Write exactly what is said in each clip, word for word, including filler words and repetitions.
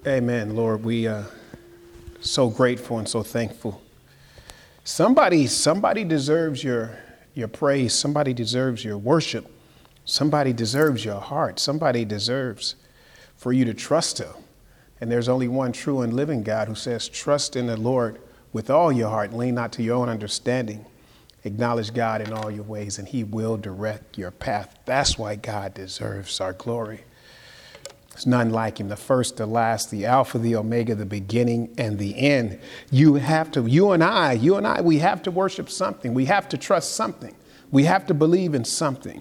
Amen, Lord. We are so grateful and so thankful. Somebody, somebody deserves your, your praise. Somebody deserves your worship. Somebody deserves your heart. Somebody deserves for you to trust him. And there's only one true and living God who says, trust in the Lord with all your heart. Lean not to your own understanding. Acknowledge God in all your ways, and he will direct your path. That's why God deserves our glory. There's none like him, the first, the last, the Alpha, the Omega, the beginning and the end. You have to, you and I, you and I, we have to worship something. We have to trust something. We have to believe in something.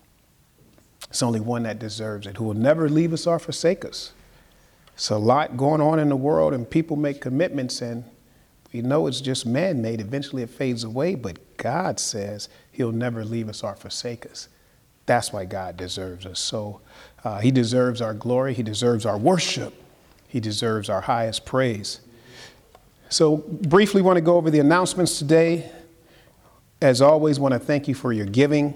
It's only one that deserves it, who will never leave us or forsake us. It's a lot going on in the world, and people make commitments, and we know it's just man-made. Eventually it fades away, but God says he'll never leave us or forsake us. That's why God deserves us. So uh, he deserves our glory. He deserves our worship. He deserves our highest praise. So briefly want to go over the announcements today. As always, want to thank you for your giving.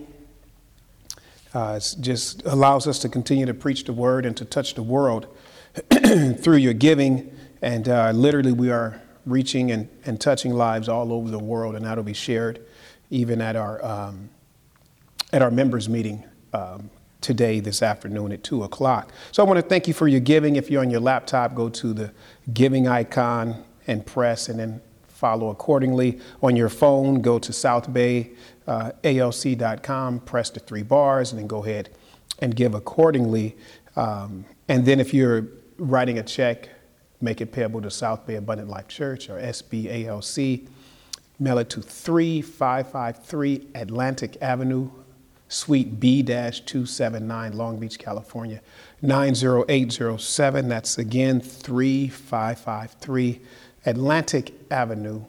Uh, it just allows us to continue to preach the word and to touch the world through your giving. And uh, literally we are reaching and, and touching lives all over the world, and that'll be shared even at our um, at our members meeting um, today, this afternoon at two o'clock. So I want to thank you for your giving. If you're on your laptop, go to the giving icon and press, and then follow accordingly. On your phone, go to south bay a l c dot com, press the three bars, and then go ahead and give accordingly. Um, and then if you're writing a check, make it payable to South Bay Abundant Life Church, or S B A L C. Mail it to three five five three Atlantic Avenue, Suite B two seventy-nine, Long Beach, California, nine zero eight zero seven. That's again three five five three Atlantic Avenue,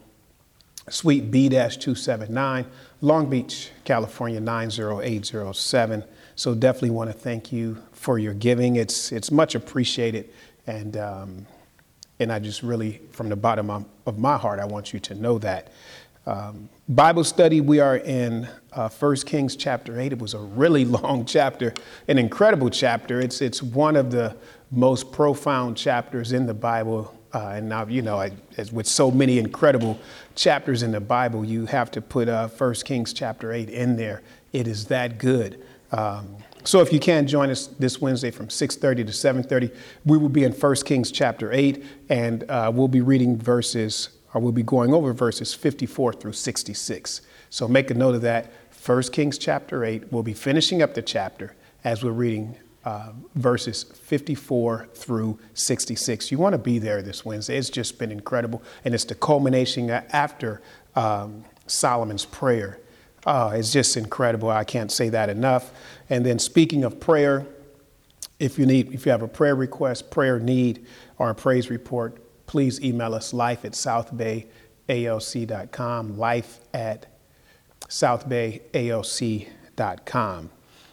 Suite B two seventy-nine, Long Beach, California, nine zero eight zero seven. So definitely want to thank you for your giving. It's it's much appreciated. And um, and I just really, from the bottom of, of my heart, I want you to know that. Um, Bible study, we are in uh, First Kings chapter eight. It was a really long chapter, an incredible chapter. It's it's one of the most profound chapters in the Bible. Uh, and now, you know, I, as with so many incredible chapters in the Bible, you have to put uh, First Kings chapter eight in there. It is that good. Um, so if you can join us this Wednesday from six thirty to seven thirty, we will be in First Kings chapter eight, and uh, we'll be reading verses, or we'll be going over verses fifty-four through sixty-six. So make a note of that. First Kings chapter eight, we'll be finishing up the chapter as we're reading uh, verses fifty-four through sixty-six. You want to be there this Wednesday. It's just been incredible. And it's the culmination after um, Solomon's prayer. Oh, it's just incredible. I can't say that enough. And then speaking of prayer, if you need, if you have a prayer request, prayer need, or a praise report, please email us life at south bay a l c dot com, life at south bay a l c dot com.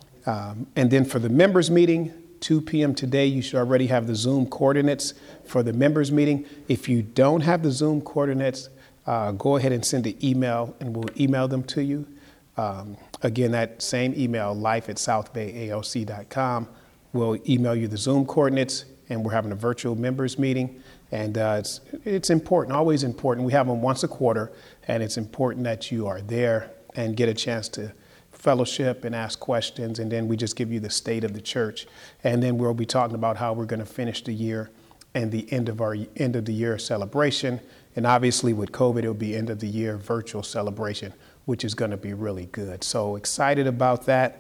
Um, and then for the members meeting, two p.m. today, you should already have the Zoom coordinates for the members meeting. If you don't have the Zoom coordinates, uh, go ahead and send an email, and we'll email them to you. Um, again, that same email, life at south bay a l c dot com. We'll email you the Zoom coordinates, and we're having a virtual members meeting. And uh, it's it's important, always important. We have them once a quarter, and it's important that you are there and get a chance to fellowship and ask questions. And then we just give you the state of the church. And then we'll be talking about how we're going to finish the year and the end of our end of the year celebration. And obviously with COVID, it'll be end of the year virtual celebration, which is going to be really good. So excited about that,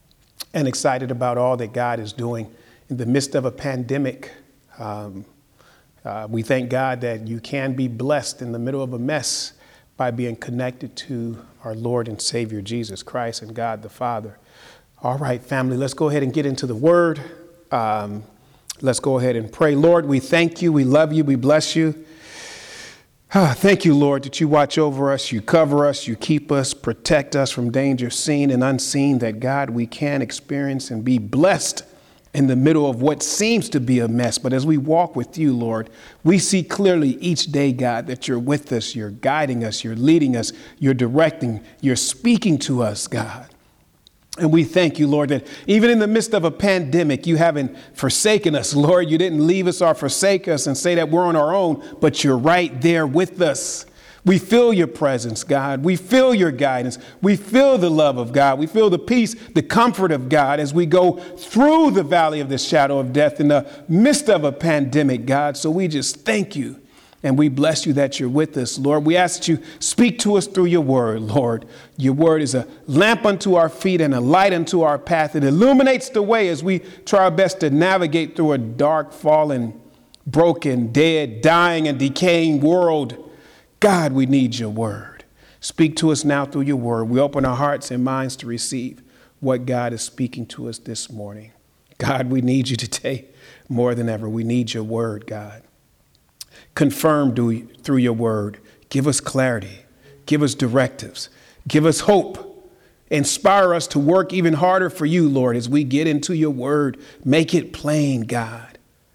and excited about all that God is doing in the midst of a pandemic. Um, uh, we thank God that you can be blessed in the middle of a mess by being connected to our Lord and Savior, Jesus Christ, and God the Father. All right, family, let's go ahead and get into the word. Um, let's go ahead and pray. Lord, we thank you. We love you. We bless you. Ah, thank you, Lord, that you watch over us, you cover us, you keep us, protect us from danger seen and unseen, that, God, we can experience and be blessed in the middle of what seems to be a mess. But as we walk with you, Lord, we see clearly each day, God, that you're with us, you're guiding us, you're leading us, you're directing, you're speaking to us, God. And we thank you, Lord, that even in the midst of a pandemic, you haven't forsaken us, Lord. You didn't leave us or forsake us and say that we're on our own, but you're right there with us. We feel your presence, God. We feel your guidance. We feel the love of God. We feel the peace, the comfort of God as we go through the valley of the shadow of death in the midst of a pandemic, God. So we just thank you. And we bless you that you're with us, Lord. We ask that you speak to us through your word, Lord. Your word is a lamp unto our feet and a light unto our path. It illuminates the way as we try our best to navigate through a dark, fallen, broken, dead, dying, and decaying world. God, we need your word. Speak to us now through your word. We open our hearts and minds to receive what God is speaking to us this morning. God, we need you today more than ever. We need your word, God. Confirm through your word. Give us clarity. Give us directives. Give us hope. Inspire us to work even harder for you, Lord, as we get into your word. Make it plain, God.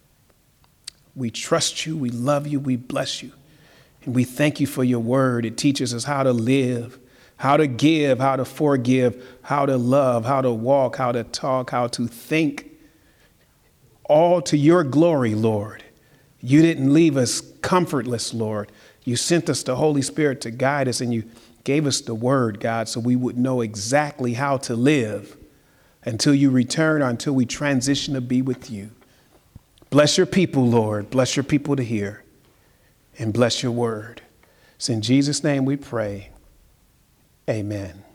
We trust you. We love you. We bless you. And we thank you for your word. It teaches us how to live, how to give, how to forgive, how to love, how to walk, how to talk, how to think. All to your glory, Lord. You didn't leave us comfortless, Lord. You sent us the Holy Spirit to guide us, and you gave us the word, God, so we would know exactly how to live until you return, or until we transition to be with you. Bless your people, Lord. Bless your people to hear, and bless your word. It's in Jesus' name we pray. Amen.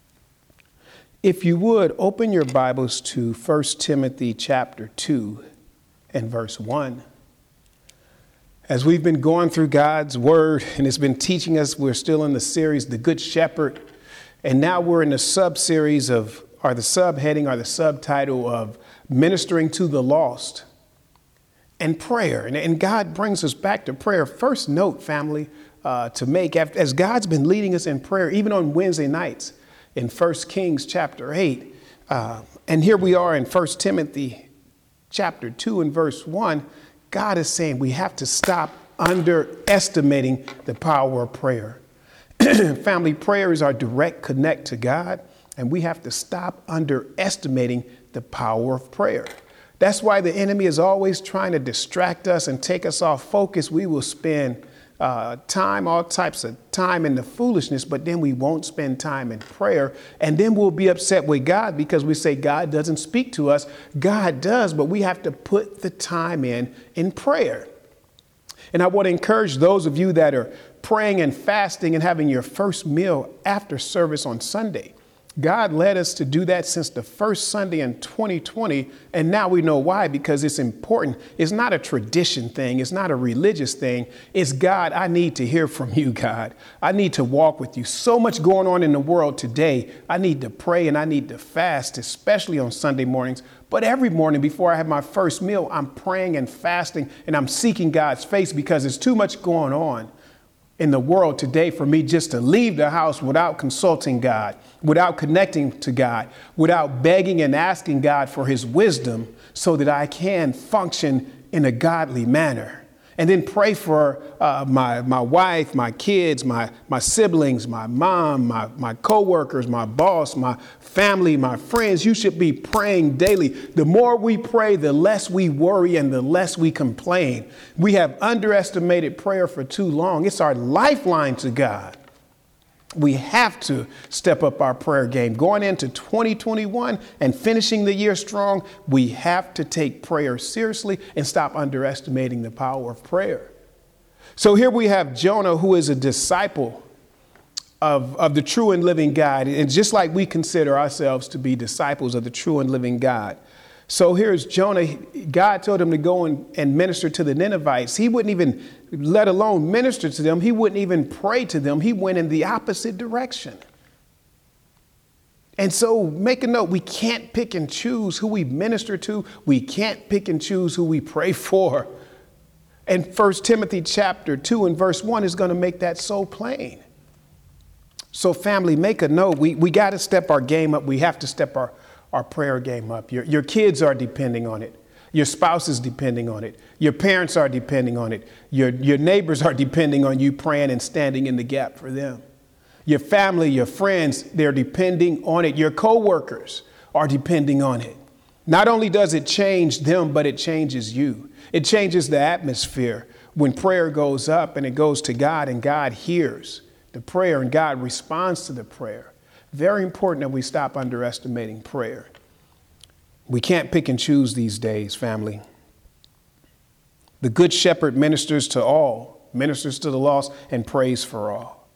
If you would, open your Bibles to First Timothy chapter two and verse one. As we've been going through God's word and it's been teaching us, we're still in the series, The Good Shepherd. And now we're in the sub-series of, or the subheading or the subtitle of Ministering to the Lost and Prayer. And, and God brings us back to prayer. First note, family, uh, to make, as God's been leading us in prayer, even on Wednesday nights in First Kings chapter eight. Uh, and here we are in First Timothy chapter two and verse one. God is saying we have to stop underestimating the power of prayer. Family, prayer is our direct connect to God, and we have to stop underestimating the power of prayer. That's why the enemy is always trying to distract us and take us off focus. We will spend uh, time, all types of time in the foolishness, but then we won't spend time in prayer. And then we'll be upset with God because we say God doesn't speak to us. God does, but we have to put the time in in prayer. And I want to encourage those of you that are praying and fasting and having your first meal after service on Sunday. God led us to do that since the first Sunday in twenty twenty. And now we know why, because it's important. It's not a tradition thing. It's not a religious thing. It's God, I need to hear from you, God. I need to walk with you. So much going on in the world today. I need to pray and I need to fast, especially on Sunday mornings. But every morning before I have my first meal, I'm praying and fasting and I'm seeking God's face because there's too much going on in the world today for me just to leave the house without consulting God, without connecting to God, without begging and asking God for his wisdom so that I can function in a godly manner. And then pray for uh, my my wife, my kids, my my siblings, my mom, my, my coworkers, my boss, my family, my friends. You should be praying daily. The more we pray, the less we worry and the less we complain. We have underestimated prayer for too long. It's our lifeline to God. We have to step up our prayer game. Going into twenty twenty-one and finishing the year strong, we have to take prayer seriously and stop underestimating the power of prayer. So here we have Jonah, who is a disciple of, of the true and living God. And just like we consider ourselves to be disciples of the true and living God. So here's Jonah. God told him to go and, and minister to the Ninevites. He wouldn't even, let alone minister to them. He wouldn't even pray to them. He went in the opposite direction. And so make a note, we can't pick and choose who we minister to. We can't pick and choose who we pray for. And First Timothy chapter two and verse one is going to make that so plain. So family, make a note. We, we got to step our game up. We have to step our our prayer game up. Your, your kids are depending on it. Your spouse is depending on it. Your parents are depending on it. Your, your neighbors are depending on you praying and standing in the gap for them. Your family, your friends, they're depending on it. Your coworkers, are depending on it. Not only does it change them, but it changes you. It changes the atmosphere when prayer goes up and it goes to God and God hears the prayer and God responds to the prayer. Very important that we stop underestimating prayer. We can't pick and choose these days, family. The Good Shepherd ministers to all, ministers to the lost, and prays for all.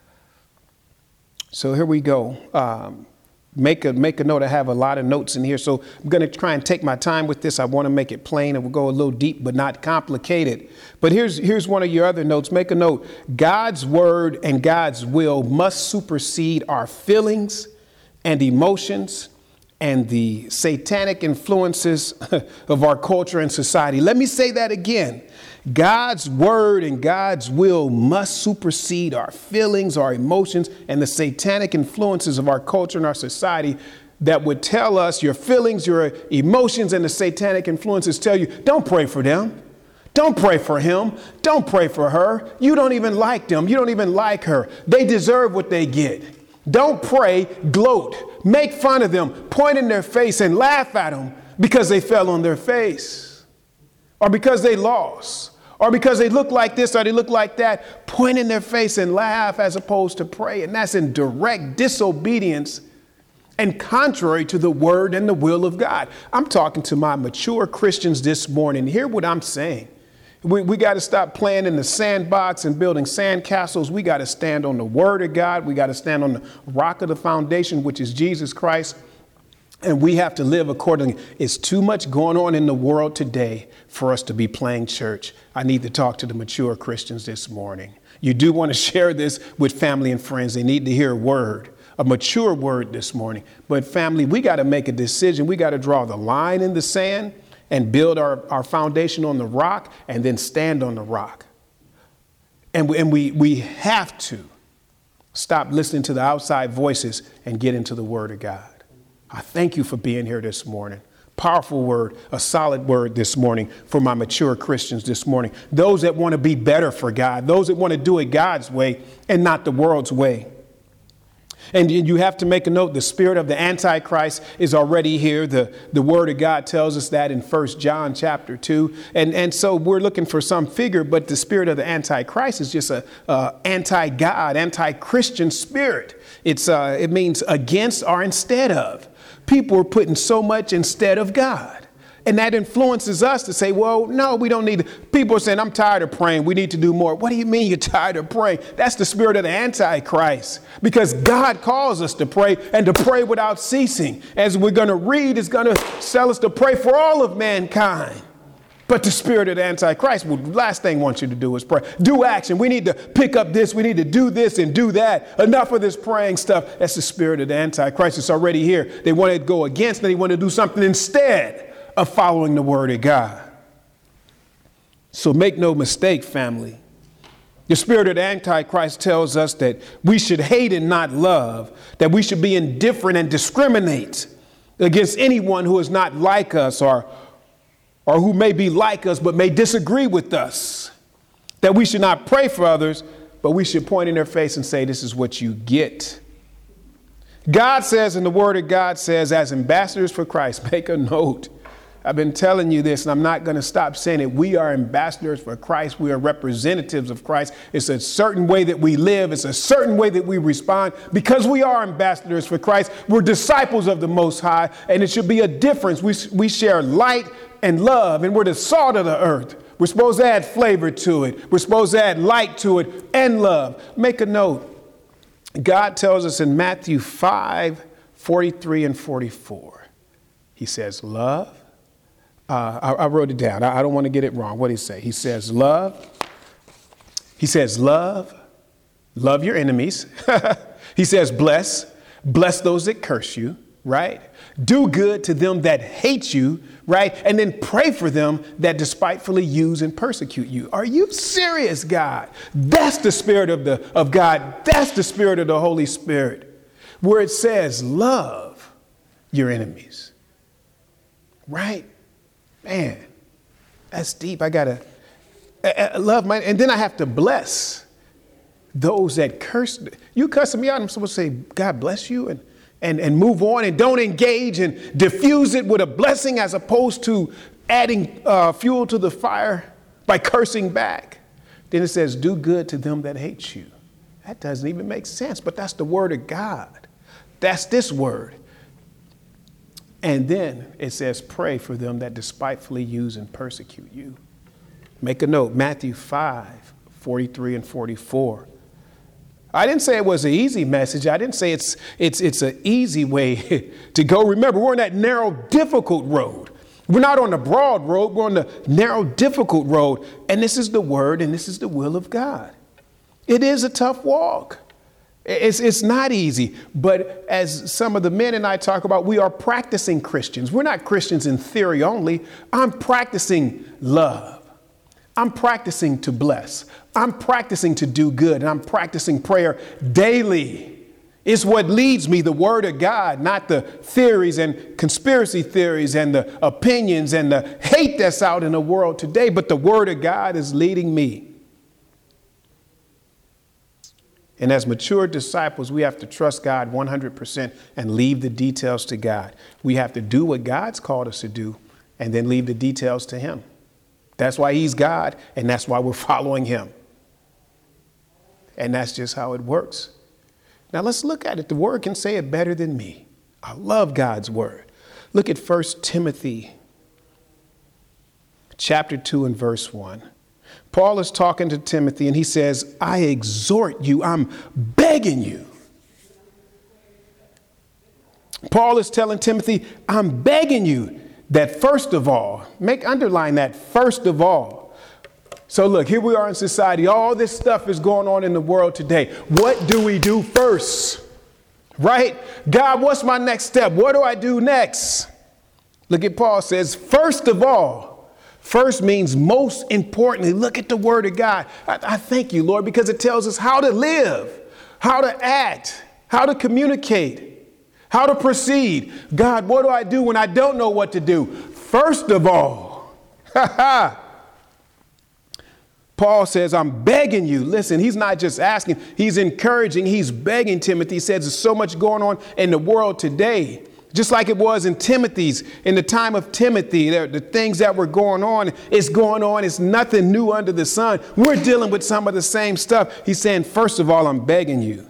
So here we go. Um, Make a make a note. I have a lot of notes in here, so I'm going to try and take my time with this. I want to make it plain, and we'll go a little deep, but not complicated. But here's here's one of your other notes. Make a note. God's word and God's will must supersede our feelings and emotions and the satanic influences of our culture and society. Let me say that again. God's word and God's will must supersede our feelings, our emotions, and the satanic influences of our culture and our society that would tell us your feelings, your emotions, and the satanic influences tell you, don't pray for them. Don't pray for him. Don't pray for her. You don't even like them. You don't even like her. They deserve what they get. Don't pray, gloat, make fun of them, point in their face and laugh at them because they fell on their face or because they lost. Or because they look like this or they look like that, point in their face and laugh as opposed to pray. And that's in direct disobedience and contrary to the word and the will of God. I'm talking to my mature Christians this morning. Hear what I'm saying. We, we got to stop playing in the sandbox and building sandcastles. We got to stand on the word of God. We got to stand on the rock of the foundation, which is Jesus Christ. And we have to live accordingly. It's too much going on in the world today for us to be playing church. I need to talk to the mature Christians this morning. You do want to share this with family and friends. They need to hear a word, a mature word this morning. But family, we got to make a decision. We got to draw the line in the sand and build our, our foundation on the rock and then stand on the rock. And we, and we, we have to stop listening to the outside voices and get into the word of God. I thank you for being here this morning. Powerful word, a solid word this morning for my mature Christians this morning. Those that want to be better for God, those that want to do it God's way and not the world's way. And you have to make a note, the spirit of the Antichrist is already here. The, the word of God tells us that in First John chapter two. And, and so we're looking for some figure, but the spirit of the Antichrist is just a, a anti-God, anti-Christian spirit. It's uh, it means against or instead of. People are putting so much instead of God. And that influences us to say, well, no, we don't need to. People are saying, I'm tired of praying. We need to do more. What do you mean you're tired of praying? That's the spirit of the Antichrist, because God calls us to pray and to pray without ceasing. As we're going to read, it's going to tell us to pray for all of mankind. But the spirit of the Antichrist, well, the last thing I want you to do is pray. Do action. We need to pick up this. We need to do this and do that. Enough of this praying stuff. That's the spirit of the Antichrist. It's already here. They want to go against, they want to do something instead of following the word of God. So make no mistake, family. The spirit of the Antichrist tells us that we should hate and not love, that we should be indifferent and discriminate against anyone who is not like us or or who may be like us but may disagree with us, that we should not pray for others, but we should point in their face and say, this is what you get. God says, and the word of God says, as ambassadors for Christ, make a note. I've been telling you this, and I'm not going to stop saying it. We are ambassadors for Christ. We are representatives of Christ. It's a certain way that we live. It's a certain way that we respond because we are ambassadors for Christ. We're disciples of the Most High, and it should be a difference. We, we share light and love, and we're the salt of the earth. We're supposed to add flavor to it. We're supposed to add light to it and love. Make a note. God tells us in Matthew five, forty-three and forty-four. He says, love. Uh, I, I wrote it down. I, I don't want to get it wrong. What did he say? He says, love. He says, love. Love your enemies. He says, bless. Bless those that curse you. Right? Do good to them that hate you, right? And then pray for them that despitefully use and persecute you. Are you serious, God? That's the spirit of the of God. That's the spirit of the Holy Spirit, where it says, love your enemies. Right? Man, that's deep. I gotta uh, love my, and then I have to bless those that curse. You cussing me out, I'm supposed to say, God bless you, and and, and move on and don't engage and diffuse it with a blessing as opposed to adding uh, fuel to the fire by cursing back. Then it says, do good to them that hate you. That doesn't even make sense, but that's the word of God. That's this word. And then it says, pray for them that despitefully use and persecute you. Make a note, Matthew five, forty-three and forty-four. I didn't say it was an easy message. I didn't say it's it's it's an easy way to go. Remember, we're on that narrow, difficult road. We're not on the broad road. We're on the narrow, difficult road. And this is the word and this is the will of God. It is a tough walk. It's, it's not easy. But as some of the men and I talk about, we are practicing Christians. We're not Christians in theory only. I'm practicing love. I'm practicing to bless. I'm practicing to do good. And I'm practicing prayer daily. It's what leads me, the word of God, not the theories and conspiracy theories and the opinions and the hate that's out in the world today. But the word of God is leading me. And as mature disciples, we have to trust God one hundred percent and leave the details to God. We have to do what God's called us to do and then leave the details to him. That's why he's God, and that's why we're following him. And that's just how it works. Now let's look at it. The word can say it better than me. I love God's word. Look at First Timothy chapter two and verse one. Paul is talking to Timothy and he says, I exhort you, I'm begging you. Paul is telling Timothy, I'm begging you that first of all, make underline that first of all. So look, here we are in society. All this stuff is going on in the world today. What do we do first? Right? God, what's my next step? What do I do next? Look at Paul says, first of all. First means most importantly. Look at the word of God. I, I thank you, Lord, because it tells us how to live, how to act, how to communicate, how to proceed. God, what do I do when I don't know what to do? First of all, Paul says, I'm begging you. Listen, he's not just asking, he's encouraging, he's begging Timothy. He says there's so much going on in the world today. Just like it was in Timothy's, in the time of Timothy, the, the things that were going on, it's going on. It's nothing new under the sun. We're dealing with some of the same stuff. He's saying, first of all, I'm begging you.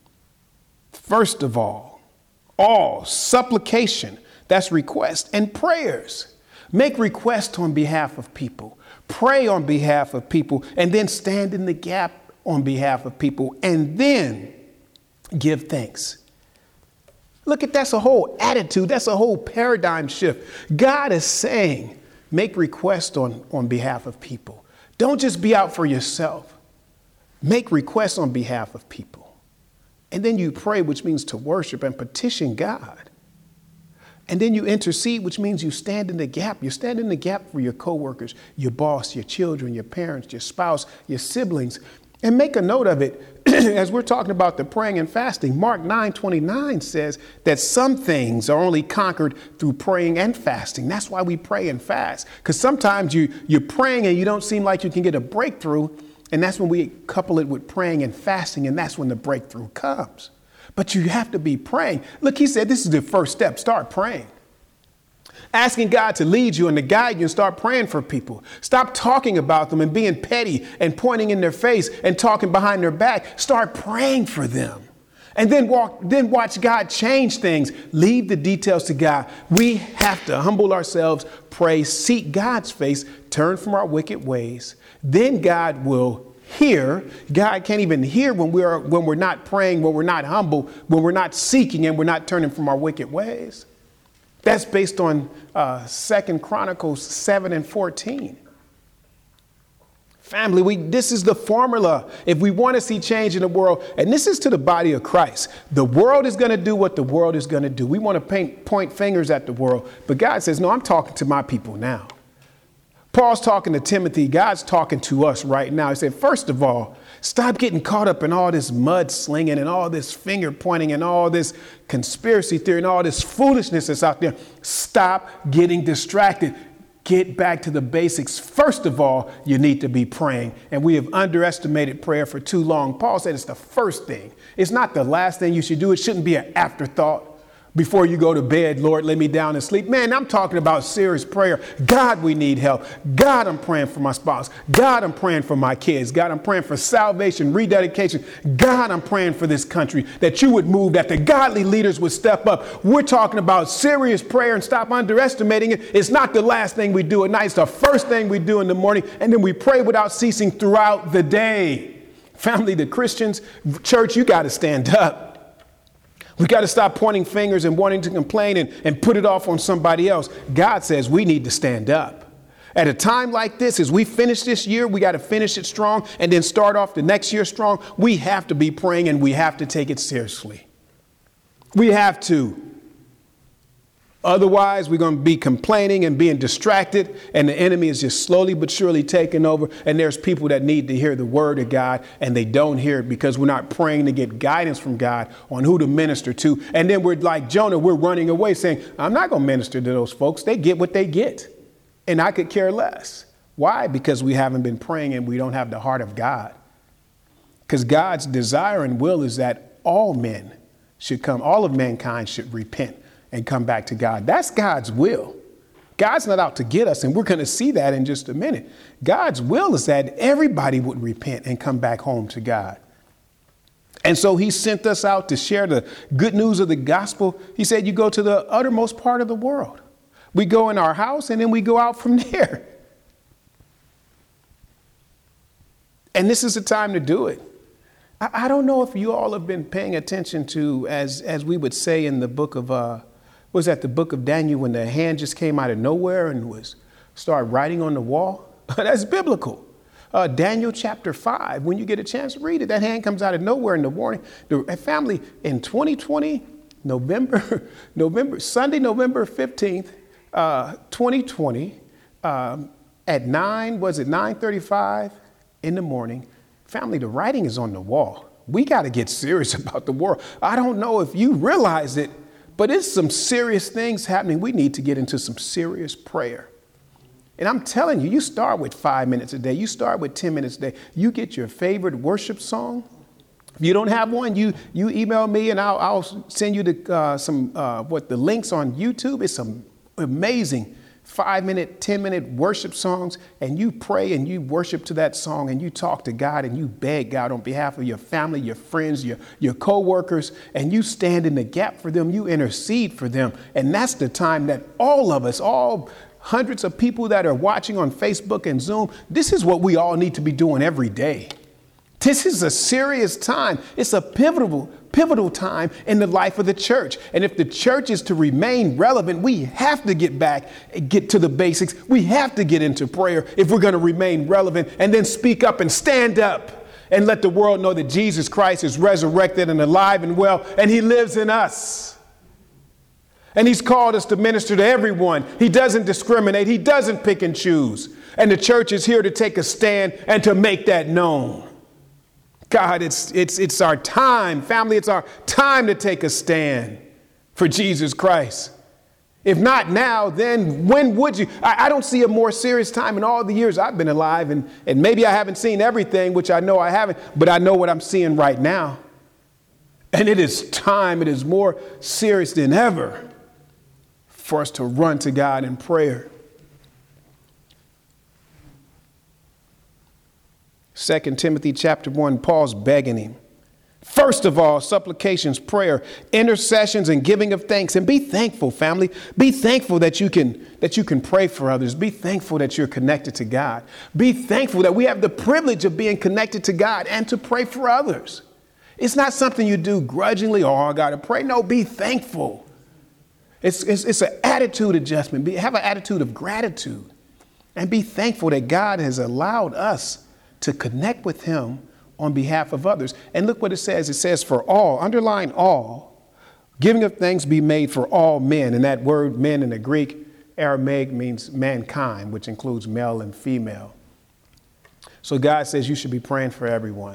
First of all, all supplication, that's request, and prayers. Make request on behalf of people. Pray on behalf of people, and then stand in the gap on behalf of people, and then give thanks. Look at that's a whole attitude. That's a whole paradigm shift. God is saying, make requests on, on behalf of people. Don't just be out for yourself. Make requests on behalf of people. And then you pray, which means to worship and petition God. And then you intercede, which means you stand in the gap. You stand in the gap for your coworkers, your boss, your children, your parents, your spouse, your siblings. And make a note of it. As we're talking about the praying and fasting, Mark nine twenty-nine says that some things are only conquered through praying and fasting. That's why we pray and fast, because sometimes you, you're praying and you don't seem like you can get a breakthrough. And that's when we couple it with praying and fasting. And that's when the breakthrough comes. But you have to be praying. Look, he said this is the first step. Start praying. Asking God to lead you and to guide you and start praying for people. Stop talking about them and being petty and pointing in their face and talking behind their back. Start praying for them. And then walk, then watch God change things. Leave the details to God. We have to humble ourselves, pray, seek God's face, turn from our wicked ways. Then God will hear. God can't even hear when we're when we're not praying, when we're not humble, when we're not seeking and we're not turning from our wicked ways. That's based on uh, Second Chronicles seven and fourteen. Family, we, this is the formula. If we want to see change in the world, and this is to the body of Christ, the world is going to do what the world is going to do. We want to paint, point fingers at the world. But God says, no, I'm talking to my people now. Paul's talking to Timothy. God's talking to us right now. He said, first of all, stop getting caught up in all this mudslinging and all this finger pointing and all this conspiracy theory and all this foolishness that's out there. Stop getting distracted. Get back to the basics. First of all, you need to be praying. And we have underestimated prayer for too long. Paul said it's the first thing. It's not the last thing you should do. It shouldn't be an afterthought. Before you go to bed, Lord, lay me down and sleep. Man, I'm talking about serious prayer. God, we need help. God, I'm praying for my spouse. God, I'm praying for my kids. God, I'm praying for salvation, rededication. God, I'm praying for this country, that you would move, that the godly leaders would step up. We're talking about serious prayer, and stop underestimating it. It's not the last thing we do at night. It's the first thing we do in the morning. And then we pray without ceasing throughout the day. Family, the Christians, church, you got to stand up. We got to stop pointing fingers and wanting to complain and, and put it off on somebody else. God says we need to stand up. At a time like this, as we finish this year, we got to finish it strong and then start off the next year strong. We have to be praying, and we have to take it seriously. We have to. Otherwise, we're going to be complaining and being distracted, and the enemy is just slowly but surely taking over. And there's people that need to hear the word of God, and they don't hear it because we're not praying to get guidance from God on who to minister to. And then we're like Jonah, we're running away saying, I'm not going to minister to those folks. They get what they get, and I could care less. Why? Because we haven't been praying, and we don't have the heart of God. Because God's desire and will is that all men should come, all of mankind should repent and come back to God. That's God's will. God's not out to get us, and we're going to see that in just a minute. God's will is that everybody would repent and come back home to God. And so he sent us out to share the good news of the gospel. He said, you go to the uttermost part of the world. We go in our house, and then we go out from there. And this is the time to do it. I, I don't know if you all have been paying attention to, as, as we would say in the book of, uh, was that the book of Daniel, when the hand just came out of nowhere and was started writing on the wall? That's biblical. Uh, Daniel chapter five, when you get a chance to read it, that hand comes out of nowhere in the morning. The family in twenty twenty, November, November, Sunday, November fifteenth, uh, twenty twenty, um, at nine, was it nine thirty-five in the morning? Family, the writing is on the wall. We got to get serious about the world. I don't know if you realize it, but it's some serious things happening. We need to get into some serious prayer. And I'm telling you, you start with five minutes a day. You start with ten minutes a day. You get your favorite worship song. If you don't have one, you you email me and I'll, I'll send you the, uh, some uh, what the links on YouTube. It's some amazing five minute, ten minute worship songs, and you pray and you worship to that song, and you talk to God and you beg God on behalf of your family, your friends, your, your co-workers, and you stand in the gap for them. You intercede for them. And that's the time that all of us, all hundreds of people that are watching on Facebook and Zoom, this is what we all need to be doing every day. This is a serious time. It's a pivotal, pivotal time in the life of the church. And if the church is to remain relevant, we have to get back and get to the basics. We have to get into prayer if we're going to remain relevant, and then speak up and stand up and let the world know that Jesus Christ is resurrected and alive and well, and he lives in us. And he's called us to minister to everyone. He doesn't discriminate. He doesn't pick and choose. And the church is here to take a stand and to make that known. God, it's, it's, it's our time, family. It's our time to take a stand for Jesus Christ. If not now, then when would you? I, I don't see a more serious time in all the years I've been alive. And, and maybe I haven't seen everything, which I know I haven't, but I know what I'm seeing right now. And it is time. It is more serious than ever for us to run to God in prayer. Second Timothy chapter one, Paul's begging him. First of all, supplications, prayer, intercessions, and giving of thanks. And be thankful, family. Be thankful that you can that you can pray for others. Be thankful that you're connected to God. Be thankful that we have the privilege of being connected to God and to pray for others. It's not something you do grudgingly. Oh, I got to pray. No, be thankful. It's, it's, it's an attitude adjustment. Be, have an attitude of gratitude and be thankful that God has allowed us to connect with him on behalf of others. And look what it says. It says for all, underline all, giving of thanks be made for all men. And that word men in the Greek, Aramaic, means mankind, which includes male and female. So God says you should be praying for everyone.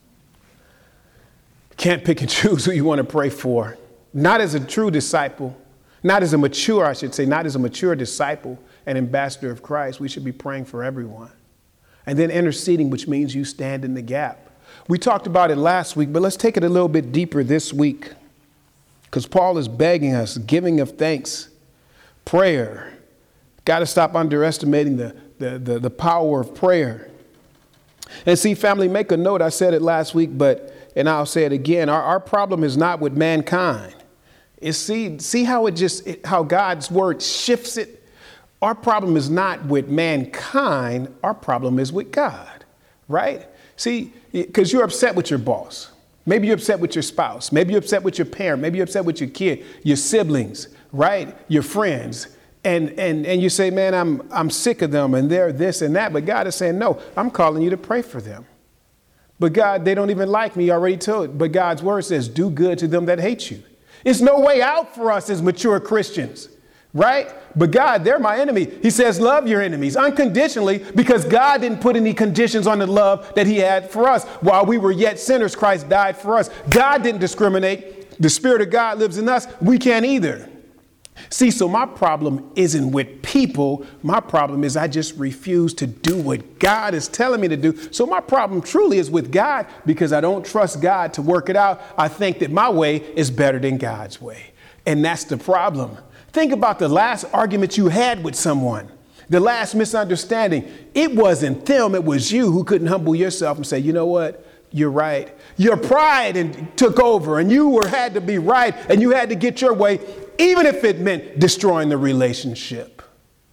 Can't pick and choose who you want to pray for. Not as a true disciple. Not as a mature, I should say, not as a mature disciple and ambassador of Christ. We should be praying for everyone. And then interceding, which means you stand in the gap. We talked about it last week, but let's take it a little bit deeper this week. Because Paul is begging us, giving of thanks, prayer. Got to stop underestimating the, the, the, the power of prayer. And see, family, make a note. I said it last week, but, and I'll say it again. Our, our problem is not with mankind. It's see, see how it just, it, how God's word shifts it. Our problem is not with mankind. Our problem is with God, right? See, because you're upset with your boss. Maybe you're upset with your spouse. Maybe you're upset with your parent. Maybe you're upset with your kid, your siblings, right? Your friends. And, and, and you say, man, I'm, I'm sick of them and they're this and that. But God is saying, no, I'm calling you to pray for them. But God, they don't even like me. You already told. But God's word says, do good to them that hate you. It's no way out for us as mature Christians, right? But God, they're my enemy. He says, love your enemies unconditionally, because God didn't put any conditions on the love that he had for us. While we were yet sinners, Christ died for us. God didn't discriminate. The Spirit of God lives in us. We can't either. See, so my problem isn't with people. My problem is I just refuse to do what God is telling me to do. So my problem truly is with God, because I don't trust God to work it out. I think that my way is better than God's way. And that's the problem. Think about the last argument you had with someone, the last misunderstanding. It wasn't them. It was you who couldn't humble yourself and say, you know what? You're right. Your pride and took over, and you were had to be right, and you had to get your way, even if it meant destroying the relationship.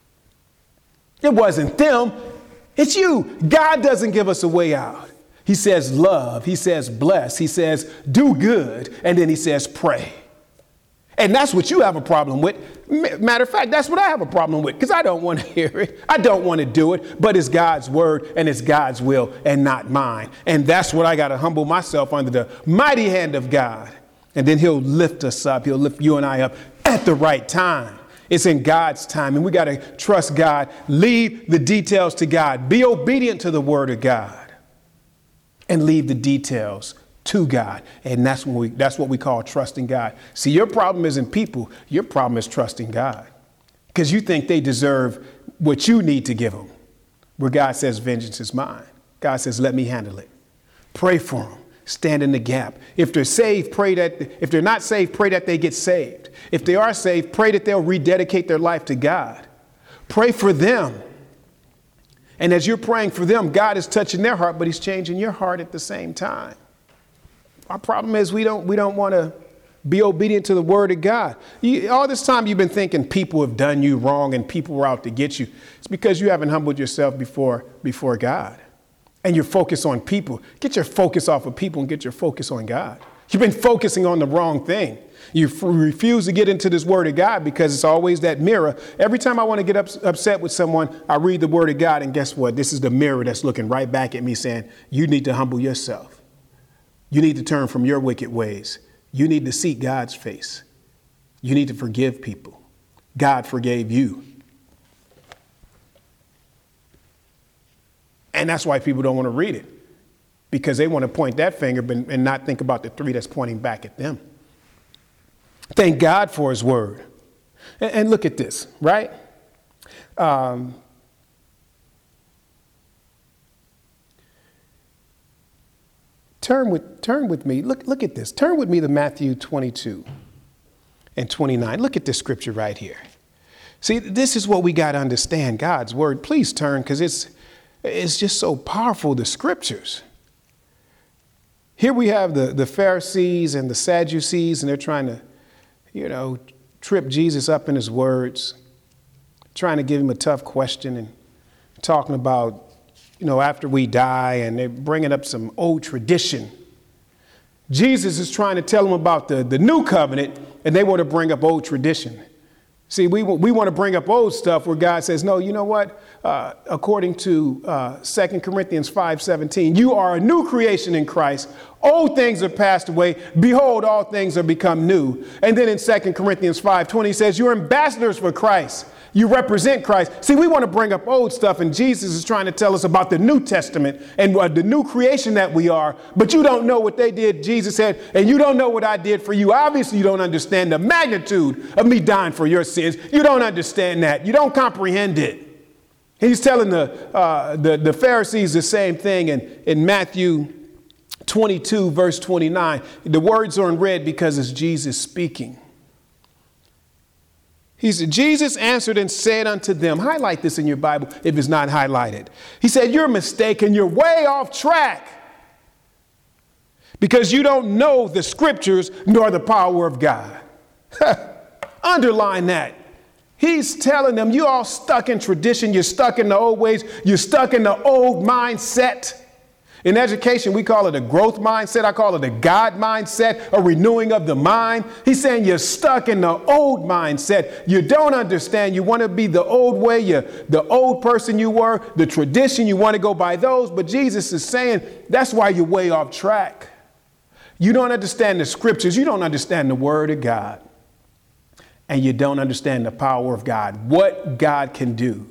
It wasn't them. It's you. God doesn't give us a way out. He says love. He says bless. He says do good. And then he says pray. And that's what you have a problem with. Matter of fact, that's what I have a problem with, because I don't want to hear it. I don't want to do it. But it's God's word and it's God's will and not mine. And that's what I got to humble myself under the mighty hand of God. And then he'll lift us up. He'll lift you and I up at the right time. It's in God's time. And we got to trust God. Leave the details to God. Be obedient to the word of God. And leave the details to God. And that's what we, that's what we call trusting God. See, your problem isn't people. Your problem is trusting God, because you think they deserve what you need to give them, where God says, vengeance is mine. God says, let me handle it. Pray for them. Stand in the gap. If they're saved, pray that, if they're not saved, pray that they get saved. If they are saved, pray that they'll rededicate their life to God. Pray for them. And as you're praying for them, God is touching their heart, but he's changing your heart at the same time. Our problem is we don't we don't want to be obedient to the word of God. You, all this time you've been thinking people have done you wrong and people were out to get you. It's because you haven't humbled yourself before before God. And you're focused on people. Get your focus off of people and get your focus on God. You've been focusing on the wrong thing. You f- refuse to get into this word of God because it's always that mirror. Every time I want to get ups- upset with someone, I read the word of God. And guess what? This is the mirror that's looking right back at me saying, you need to humble yourself. You need to turn from your wicked ways. You need to seek God's face. You need to forgive people. God forgave you. And that's why people don't want to read it, because they want to point that finger and not think about the three that's pointing back at them. Thank God for his word. And, and look at this, right? Um, turn with turn with me. Look, look at this. Turn with me to Matthew twenty-two and twenty-nine. Look at this scripture right here. See, this is what we got to understand, God's word. Please turn, because it's It's just so powerful, the scriptures. Here we have the, the Pharisees and the Sadducees, and they're trying to, you know, trip Jesus up in his words, trying to give him a tough question and talking about, you know, after we die, and they're bringing up some old tradition. Jesus is trying to tell them about the, the new covenant, and they want to bring up old tradition. See, we, we want to bring up old stuff where God says, no, you know what? Uh, according to uh, Second Corinthians five seventeen, you are a new creation in Christ. Old things are passed away. Behold, all things are become new. And then in Second Corinthians five twenty says, you're ambassadors for Christ. You represent Christ. See, we want to bring up old stuff, and Jesus is trying to tell us about the New Testament and uh, the new creation that we are. But you don't know what they did, Jesus said, and you don't know what I did for you. Obviously, you don't understand the magnitude of me dying for your sins. You don't understand that. You don't comprehend it. He's telling the, uh, the, the Pharisees the same thing in, in Matthew twenty-two, verse twenty-nine. The words are in red because it's Jesus speaking. He said, Jesus answered and said unto them, highlight this in your Bible if it's not highlighted. He said, you're mistaken. You're way off track because you don't know the scriptures nor the power of God. Underline that. He's telling them you all stuck in tradition. You're stuck in the old ways. You're stuck in the old mindset. In education, we call it a growth mindset. I call it a God mindset, a renewing of the mind. He's saying you're stuck in the old mindset. You don't understand. You want to be the old way, you, the old person you were, the tradition. You want to go by those. But Jesus is saying that's why you're way off track. You don't understand the scriptures. You don't understand the word of God. And you don't understand the power of God, what God can do.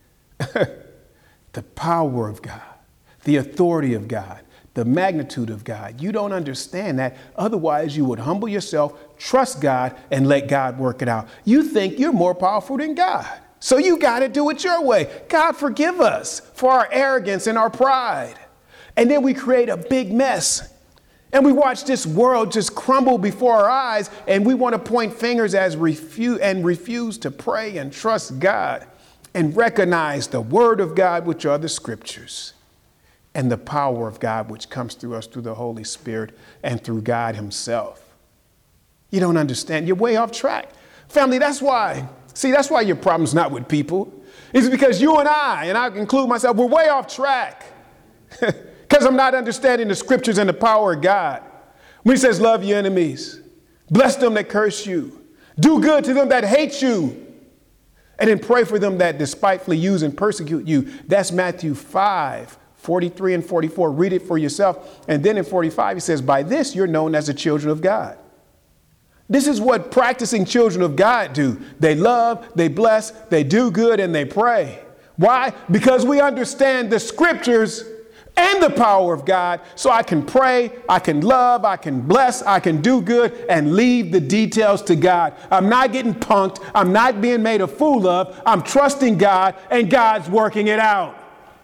The power of God. The authority of God, the magnitude of God. You don't understand that. Otherwise, you would humble yourself, trust God, and let God work it out. You think you're more powerful than God. So you got to do it your way. God, forgive us for our arrogance and our pride. And then we create a big mess. And we watch this world just crumble before our eyes. And we want to point fingers as refuse and refuse to pray and trust God and recognize the word of God, which are the scriptures. And the power of God, which comes through us through the Holy Spirit and through God himself. You don't understand. You're way off track. Family, that's why. See, that's why your problem's not with people. It's because you and I, and I include myself, we're way off track. Because I'm not understanding the scriptures and the power of God. When he says, love your enemies, bless them that curse you, do good to them that hate you, and then pray for them that despitefully use and persecute you. That's Matthew five. forty-three and forty-four, read it for yourself. And then in forty-five, he says, by this you're known as the children of God. This is what practicing children of God do. They love, they bless, they do good, and they pray. Why? Because we understand the scriptures and the power of God. So I can pray, I can love, I can bless, I can do good, and leave the details to God. I'm not getting punked. I'm not being made a fool of. I'm trusting God, and God's working it out.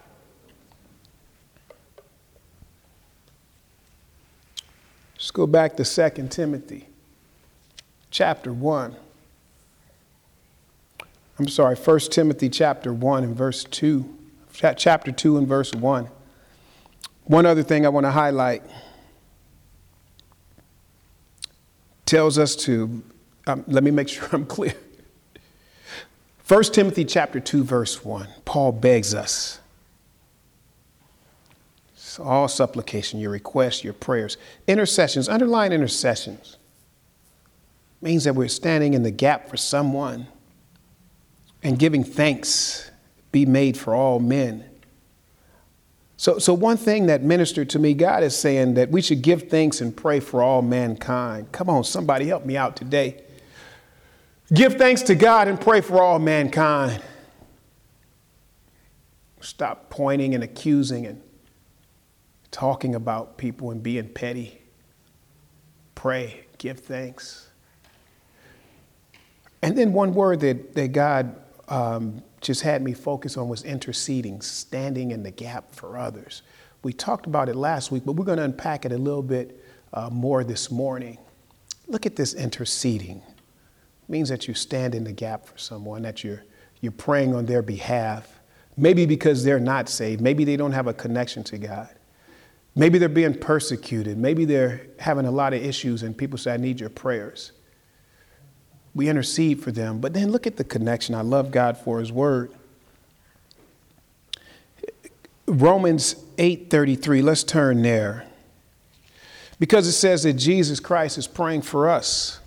Let's go back to Second Timothy chapter one. I'm sorry, First Timothy chapter one and verse two. Chapter two and verse one. One other thing I want to highlight tells us to, um, let me make sure I'm clear. First Timothy chapter two, verse one. Paul begs us. All supplication, your requests, your prayers, intercessions, underline intercessions, means that we're standing in the gap for someone and giving thanks be made for all men. So, so one thing that ministered to me, God is saying that we should give thanks and pray for all mankind. Come on, somebody help me out today. Give thanks to God and pray for all mankind. Stop pointing and accusing and talking about people and being petty. Pray, give thanks. And then one word that, that God um, just had me focus on was interceding, standing in the gap for others. We talked about it last week, but we're going to unpack it a little bit uh, more this morning. Look at this interceding. It means that you stand in the gap for someone, that you're, you're praying on their behalf, maybe because they're not saved. Maybe they don't have a connection to God. Maybe they're being persecuted. Maybe they're having a lot of issues and people say, I need your prayers. We intercede for them. But then look at the connection. I love God for his word. Romans eight thirty-three, let's turn there. Because it says that Jesus Christ is praying for us.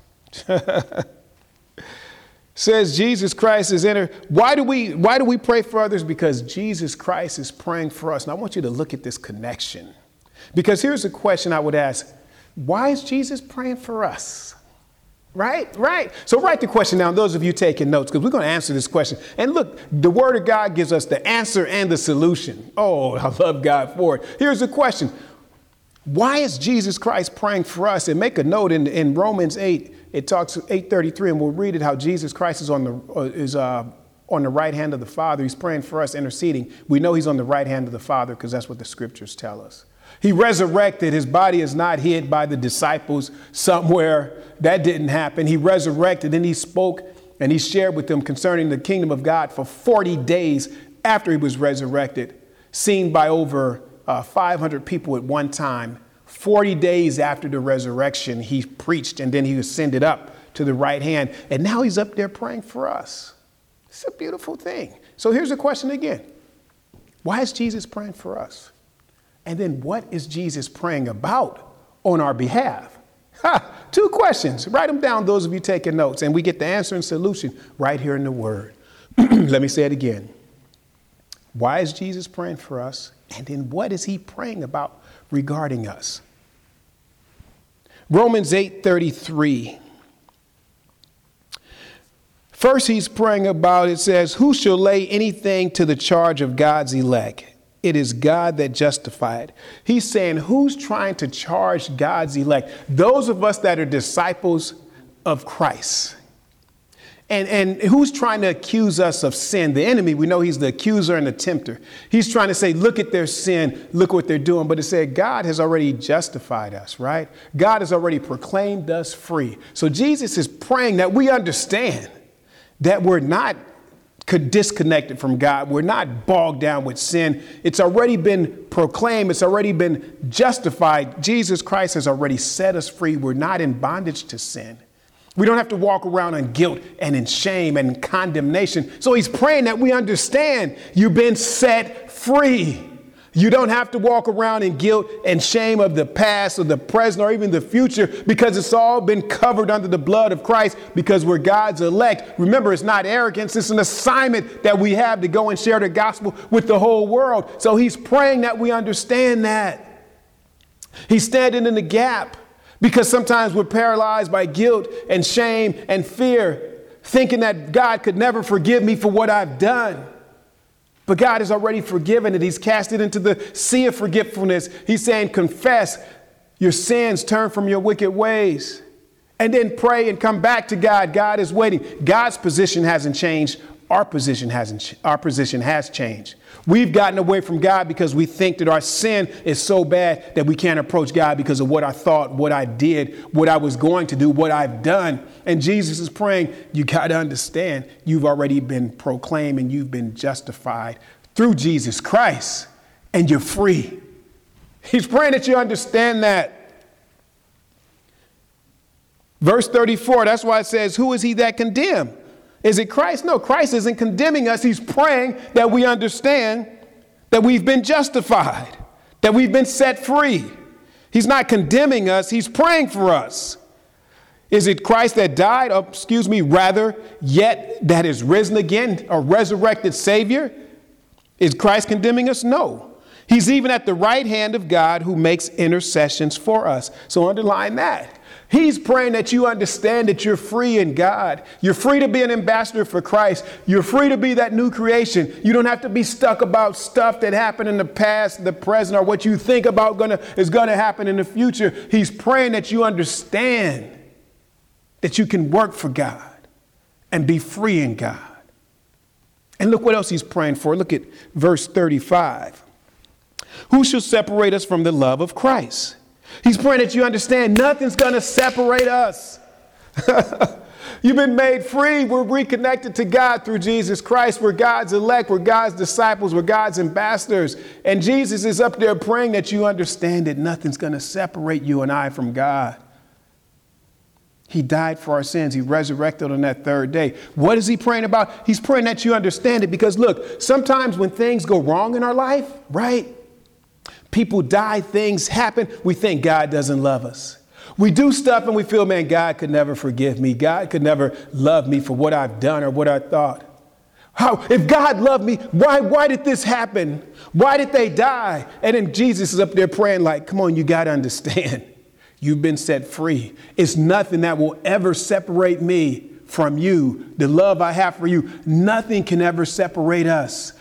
Says Jesus Christ is in her. Why do we why do we pray for others? Because Jesus Christ is praying for us. And I want you to look at this connection. Because here's a question I would ask. Why is Jesus praying for us? Right, right. So write the question down, those of you taking notes, because we're going to answer this question. And look, the word of God gives us the answer and the solution. Oh, I love God for it. Here's the question. Why is Jesus Christ praying for us? And make a note in, in Romans eight, it talks eight thirty-three, and we'll read it how Jesus Christ is on the uh, is uh, on the right hand of the Father. He's praying for us, interceding. We know he's on the right hand of the Father because that's what the scriptures tell us. He resurrected. His body is not hid by the disciples somewhere. That didn't happen. He resurrected and he spoke and he shared with them concerning the kingdom of God for forty days after he was resurrected, seen by over uh, five hundred people at one time. forty days after the resurrection, he preached and then he ascended up to the right hand. And now he's up there praying for us. It's a beautiful thing. So here's the question again. Why is Jesus praying for us? And then what is Jesus praying about on our behalf? Ha! Two questions. Write them down, those of you taking notes, and we get the answer and solution right here in the Word. Let me say it again. Why is Jesus praying for us? And then what is he praying about regarding us? Romans eight thirty-three. First, he's praying about, it says, who shall lay anything to the charge of God's elect? It is God that justified. He's saying, who's trying to charge God's elect? Those of us that are disciples of Christ. And, and who's trying to accuse us of sin? The enemy. We know he's the accuser and the tempter. He's trying to say, look at their sin. Look what they're doing. But it said God has already justified us, right? God has already proclaimed us free. So Jesus is praying that we understand that we're not disconnected from God. We're not bogged down with sin. It's already been proclaimed. It's already been justified. Jesus Christ has already set us free. We're not in bondage to sin. We don't have to walk around in guilt and in shame and in condemnation. So he's praying that we understand you've been set free. You don't have to walk around in guilt and shame of the past or the present or even the future, because it's all been covered under the blood of Christ, because we're God's elect. Remember, it's not arrogance. It's an assignment that we have to go and share the gospel with the whole world. So he's praying that we understand that. He's standing in the gap because sometimes we're paralyzed by guilt and shame and fear, thinking that God could never forgive me for what I've done. But God has already forgiven it. He's cast it into the sea of forgetfulness. He's saying, confess your sins, turn from your wicked ways, and then pray and come back to God. God is waiting. God's position hasn't changed. Our position hasn't. Our position has changed. We've gotten away from God because we think that our sin is so bad that we can't approach God because of what I thought, what I did, what I was going to do, what I've done. And Jesus is praying, you got to understand, you've already been proclaimed and you've been justified through Jesus Christ, and you're free. He's praying that you understand that. Verse thirty-four, that's why it says, who is he that condemned? Is it Christ? No, Christ isn't condemning us. He's praying that we understand that we've been justified, that we've been set free. He's not condemning us. He's praying for us. Is it Christ that died? Oh, excuse me, rather, yet that is risen again, a resurrected Savior? Is Christ condemning us? No. He's even at the right hand of God who makes intercessions for us. So underline that. He's praying that you understand that you're free in God. You're free to be an ambassador for Christ. You're free to be that new creation. You don't have to be stuck about stuff that happened in the past, the present, or what you think about gonna, is going to happen in the future. He's praying that you understand that you can work for God and be free in God. And look what else he's praying for. Look at verse thirty-five. Who shall separate us from the love of Christ? He's praying that you understand nothing's going to separate us. You've been made free. We're reconnected to God through Jesus Christ. We're God's elect. We're God's disciples. We're God's ambassadors. And Jesus is up there praying that you understand that nothing's going to separate you and I from God. He died for our sins. He resurrected on that third day. What is he praying about? He's praying that you understand it, because look, sometimes when things go wrong in our life, right? People die, things happen. We think God doesn't love us. We do stuff and we feel, man, God could never forgive me. God could never love me for what I've done or what I thought. How, if God loved me, why, why did this happen? Why did they die? And then Jesus is up there praying like, come on, you got to understand. You've been set free. It's nothing that will ever separate me from you. The love I have for you, nothing can ever separate us.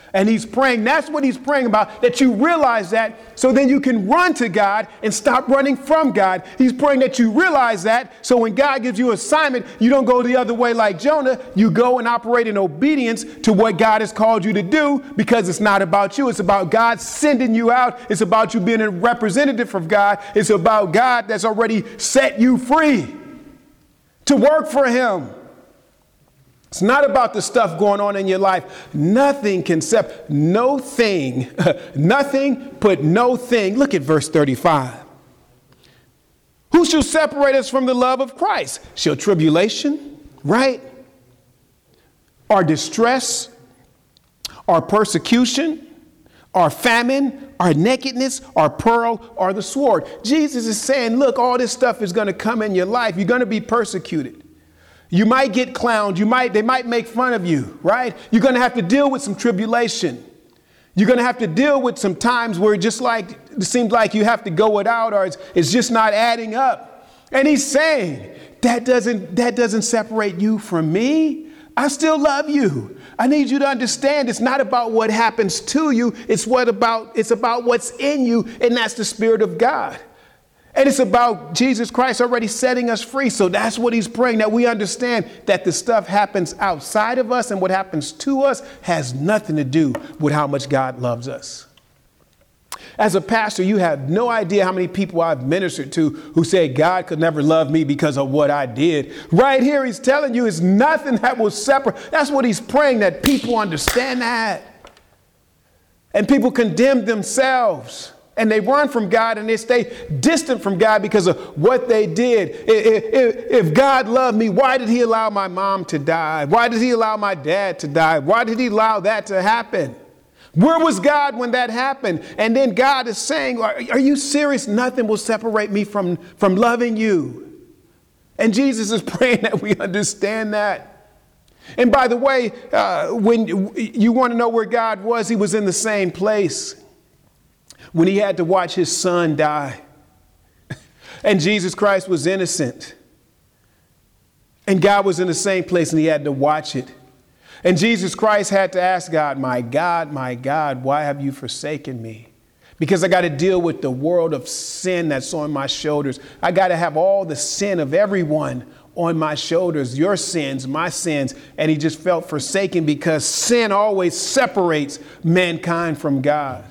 And he's praying. That's what he's praying about, that you realize that, so then you can run to God and stop running from God. He's praying that you realize that, so when God gives you an assignment, you don't go the other way like Jonah. You go and operate in obedience to what God has called you to do, because it's not about you. It's about God sending you out. It's about you being a representative of God. It's about God that's already set you free to work for him. It's not about the stuff going on in your life. Nothing can separate, no thing, nothing, put no thing. Look at verse thirty-five. Who shall separate us from the love of Christ? Shall tribulation, right? Or distress, or persecution, or famine, or nakedness, or peril, or the sword. Jesus is saying, look, all this stuff is going to come in your life. You're going to be persecuted. You might get clowned. You might, they might make fun of you, right? You're going to have to deal with some tribulation. You're going to have to deal with some times where it just like, it seems like you have to go it out, or it's, it's just not adding up. And he's saying that doesn't, that doesn't separate you from me. I still love you. I need you to understand it's not about what happens to you. It's what about, it's about what's in you. And that's the Spirit of God. And it's about Jesus Christ already setting us free. So that's what he's praying, that we understand that the stuff happens outside of us, and what happens to us has nothing to do with how much God loves us. As a pastor, you have no idea how many people I've ministered to who say God could never love me because of what I did. Right here, he's telling you it's nothing that will separate. That's what he's praying, that people understand that. And people condemn themselves. And they run from God and they stay distant from God because of what they did. If, if God loved me, why did he allow my mom to die? Why did he allow my dad to die? Why did he allow that to happen? Where was God when that happened? And then God is saying, are, are you serious? Nothing will separate me from, from loving you. And Jesus is praying that we understand that. And by the way, uh, when you want to know where God was, he was in the same place when he had to watch his son die. And Jesus Christ was innocent. And God was in the same place and he had to watch it. And Jesus Christ had to ask God, my God, my God, why have you forsaken me? Because I got to deal with the world of sin that's on my shoulders. I got to have all the sin of everyone on my shoulders, your sins, my sins. And he just felt forsaken because sin always separates mankind from God.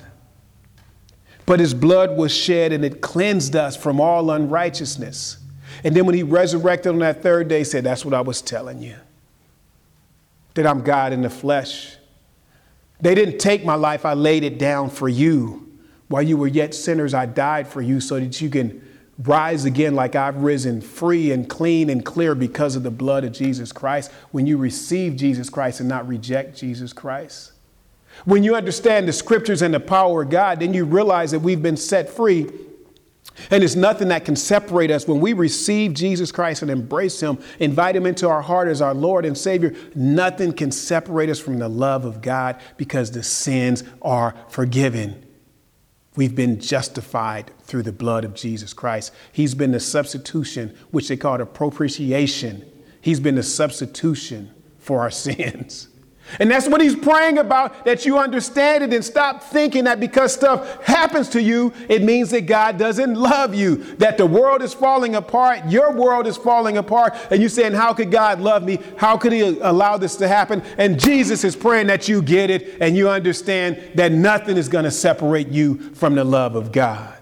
But his blood was shed and it cleansed us from all unrighteousness. And then when he resurrected on that third day, he said, that's what I was telling you, that I'm God in the flesh. They didn't take my life. I laid it down for you. While you were yet sinners, I died for you so that you can rise again like I've risen, free and clean and clear because of the blood of Jesus Christ. When you receive Jesus Christ and not reject Jesus Christ. When you understand the scriptures and the power of God, then you realize that we've been set free. And there's nothing that can separate us. When we receive Jesus Christ and embrace him, invite him into our heart as our Lord and Savior, nothing can separate us from the love of God because the sins are forgiven. We've been justified through the blood of Jesus Christ. He's been the substitution, which they call a propitiation. He's been the substitution for our sins. And that's what he's praying about, that you understand it and stop thinking that because stuff happens to you, it means that God doesn't love you, that the world is falling apart. Your world is falling apart. And you're saying, how could God love me? How could he allow this to happen? And Jesus is praying that you get it and you understand that nothing is going to separate you from the love of God.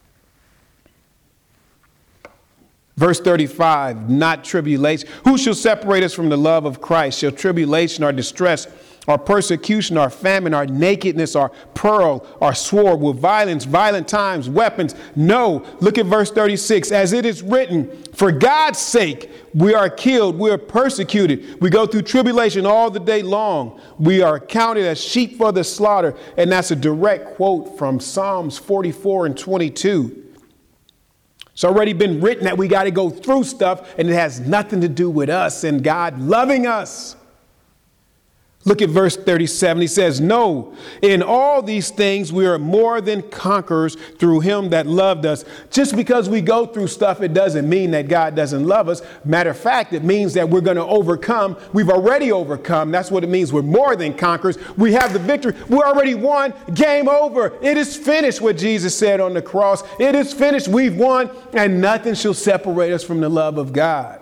Verse thirty-five, not tribulation. Who shall separate us from the love of Christ? Shall tribulation or distress or persecution or famine or nakedness or peril or sword, with violence, violent times, weapons? No. Look at verse thirty-six. As it is written, for God's sake, we are killed. We are persecuted. We go through tribulation all the day long. We are counted as sheep for the slaughter. And that's a direct quote from Psalms forty-four and twenty-two. It's already been written that we got to go through stuff, and it has nothing to do with us and God loving us. Look at verse thirty-seven. He says, no, in all these things we are more than conquerors through him that loved us. Just because we go through stuff, it doesn't mean that God doesn't love us. Matter of fact, it means that we're going to overcome. We've already overcome. That's what it means. We're more than conquerors. We have the victory. We already won. Game over. It is finished, what Jesus said on the cross. It is finished. We've won, and nothing shall separate us from the love of God.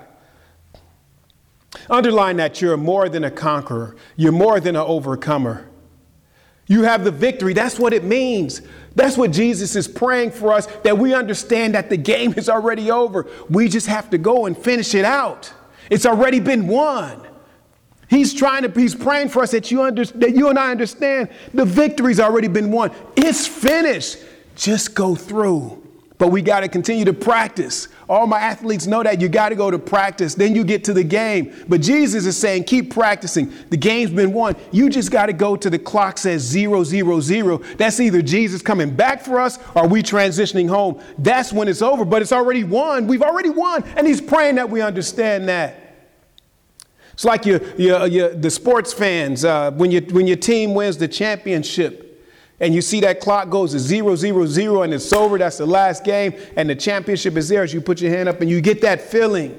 Underline that you're more than a conqueror. You're more than an overcomer. You have the victory. That's what it means. That's what Jesus is praying for us, that we understand that the game is already over. We just have to go and finish it out. It's already been won. He's trying to, he's praying for us that you under, that you and I understand the victory's already been won. It's finished. Just go through. But we got to continue to practice. All my athletes know that you got to go to practice. Then you get to the game. But Jesus is saying, keep practicing. The game's been won. You just got to go to the clock says zero, zero, zero. That's either Jesus coming back for us or we transitioning home. That's when it's over. But it's already won. We've already won. And he's praying that we understand that. It's like you, you, you, the sports fans, uh, when, you, when your team wins the championship. And you see that clock goes to zero, zero, zero, and it's over. That's the last game. And the championship is there as you put your hand up and you get that feeling.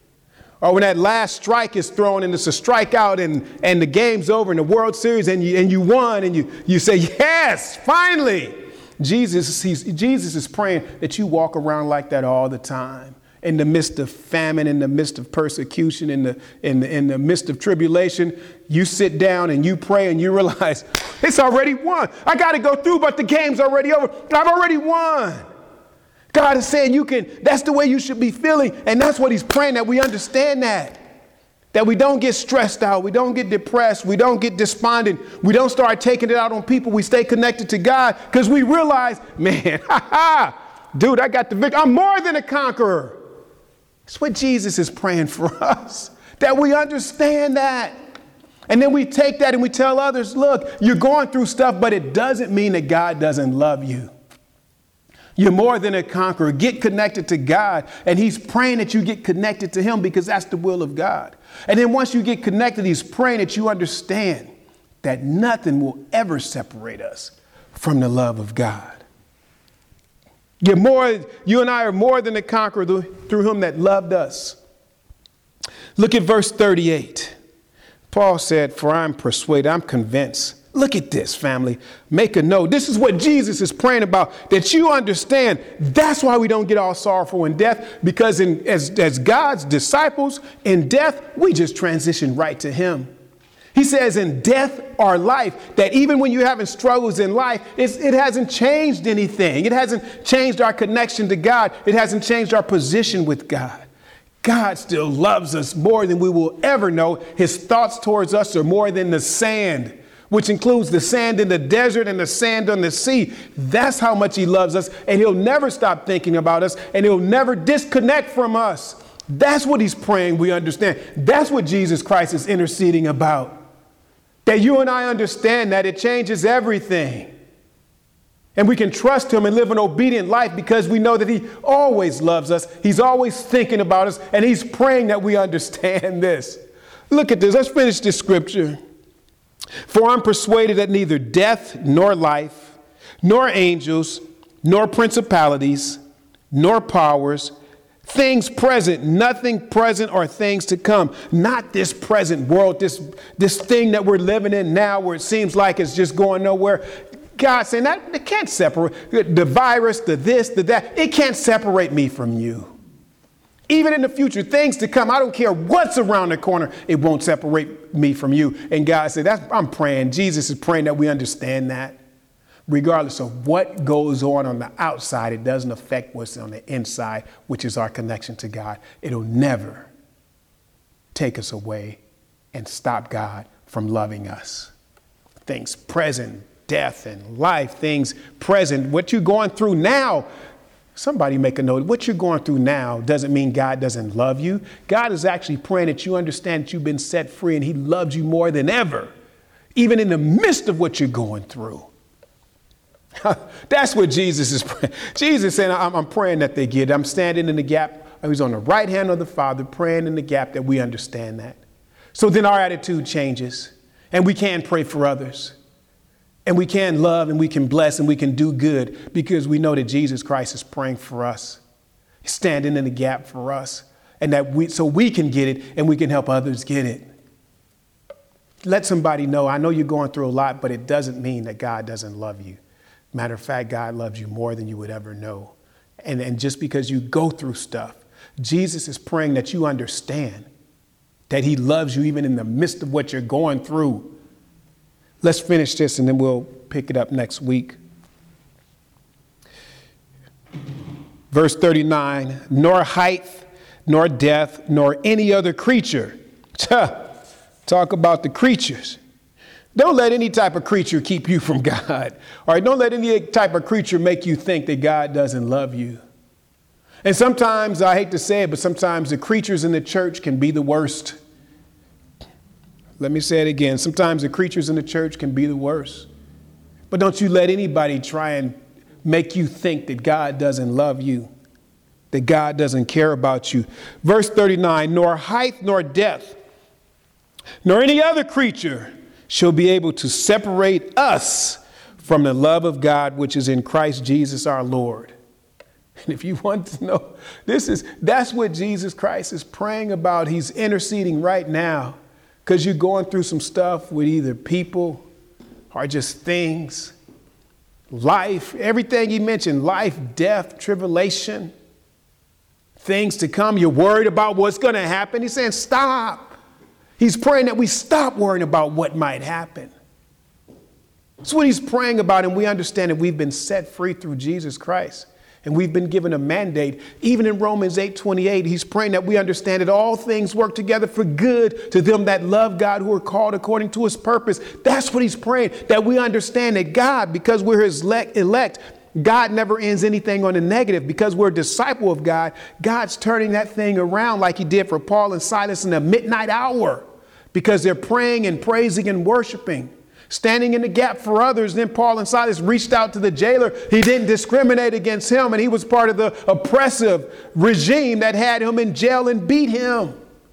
Or when that last strike is thrown and it's a strikeout and, and the game's over in the World Series and you, and you won and you, you say, yes, finally. Jesus, he's, Jesus is praying that you walk around like that all the time. In the midst of famine, in the midst of persecution, in the, in the, in the midst of tribulation, you sit down and you pray and you realize it's already won. I got to go through, but the game's already over. I've already won. God is saying you can, that's the way you should be feeling. And that's what he's praying, that we understand that. That we don't get stressed out. We don't get depressed. We don't get despondent. We don't start taking it out on people. We stay connected to God because we realize, man, ha ha, dude, I got the victory. I'm more than a conqueror. That's what Jesus is praying for us, that we understand that. And then we take that and we tell others, look, you're going through stuff, but it doesn't mean that God doesn't love you. You're more than a conqueror. Get connected to God. And he's praying that you get connected to him because that's the will of God. And then once you get connected, he's praying that you understand that nothing will ever separate us from the love of God. You're more, you and I are more than a conqueror through him that loved us. Look at verse thirty-eight. Paul said, for I'm persuaded, I'm convinced. Look at this, family. Make a note. This is what Jesus is praying about, that you understand. That's why we don't get all sorrowful in death, because in, as, as God's disciples in death, we just transition right to him. He says in death or life, that even when you're having struggles in life, it's, it hasn't changed anything. It hasn't changed our connection to God. It hasn't changed our position with God. God still loves us more than we will ever know. His thoughts towards us are more than the sand, which includes the sand in the desert and the sand on the sea. That's how much he loves us. And he'll never stop thinking about us, and he'll never disconnect from us. That's what he's praying we understand. That's what Jesus Christ is interceding about. That you and I understand that it changes everything. And we can trust him and live an obedient life because we know that he always loves us. He's always thinking about us, and he's praying that we understand this. Look at this. Let's finish this scripture. For I'm persuaded that neither death nor life, nor angels, nor principalities, nor powers, things present, nothing present or things to come, not this present world, this, this thing that we're living in now where it seems like it's just going nowhere. God saying that it can't separate the virus, the this, the that. It can't separate me from you. Even in the future, things to come, I don't care what's around the corner, it won't separate me from you. And God said, that's, I'm praying. Jesus is praying that we understand that. Regardless of what goes on on the outside, it doesn't affect what's on the inside, which is our connection to God. It'll never take us away and stop God from loving us. Things present, death and life, things present, what you're going through now. Somebody make a note. What you're going through now doesn't mean God doesn't love you. God is actually praying that you understand that you've been set free and he loves you more than ever, even in the midst of what you're going through. That's what Jesus is praying. Jesus saying, I'm, I'm praying that they get it. I'm standing in the gap. He's on the right hand of the Father, praying in the gap that we understand that. So then our attitude changes. And we can pray for others. And we can love and we can bless and we can do good because we know that Jesus Christ is praying for us, standing in the gap for us, and that we, so we can get it and we can help others get it. Let somebody know, I know you're going through a lot, but it doesn't mean that God doesn't love you. Matter of fact, God loves you more than you would ever know. And, and just because you go through stuff, Jesus is praying that you understand that he loves you even in the midst of what you're going through. Let's finish this and then we'll pick it up next week. Verse thirty-nine, nor height, nor depth, nor any other creature. Talk about the creatures. Don't let any type of creature keep you from God. All right, don't let any type of creature make you think that God doesn't love you. And sometimes, I hate to say it, but sometimes the creatures in the church can be the worst. Let me say it again. Sometimes the creatures in the church can be the worst. But don't you let anybody try and make you think that God doesn't love you, that God doesn't care about you. Verse thirty-nine, nor height nor depth, nor any other creature shall be able to separate us from the love of God, which is in Christ Jesus our Lord. And if you want to know, this is, that's what Jesus Christ is praying about. He's interceding right now because you're going through some stuff with either people or just things, life, everything he mentioned, life, death, tribulation, things to come. You're worried about what's going to happen. He's saying, stop. He's praying that we stop worrying about what might happen. That's what he's praying about. And we understand that we've been set free through Jesus Christ. And we've been given a mandate. Even in Romans eight twenty-eight, he's praying that we understand that all things work together for good to them that love God, who are called according to his purpose. That's what he's praying, that we understand that God, because we're his elect, God never ends anything on the negative. Because we're a disciple of God, God's turning that thing around like he did for Paul and Silas in the midnight hour, because they're praying and praising and worshiping, standing in the gap for others. Then Paul and Silas reached out to the jailer. He didn't discriminate against him, and he was part of the oppressive regime that had him in jail and beat him.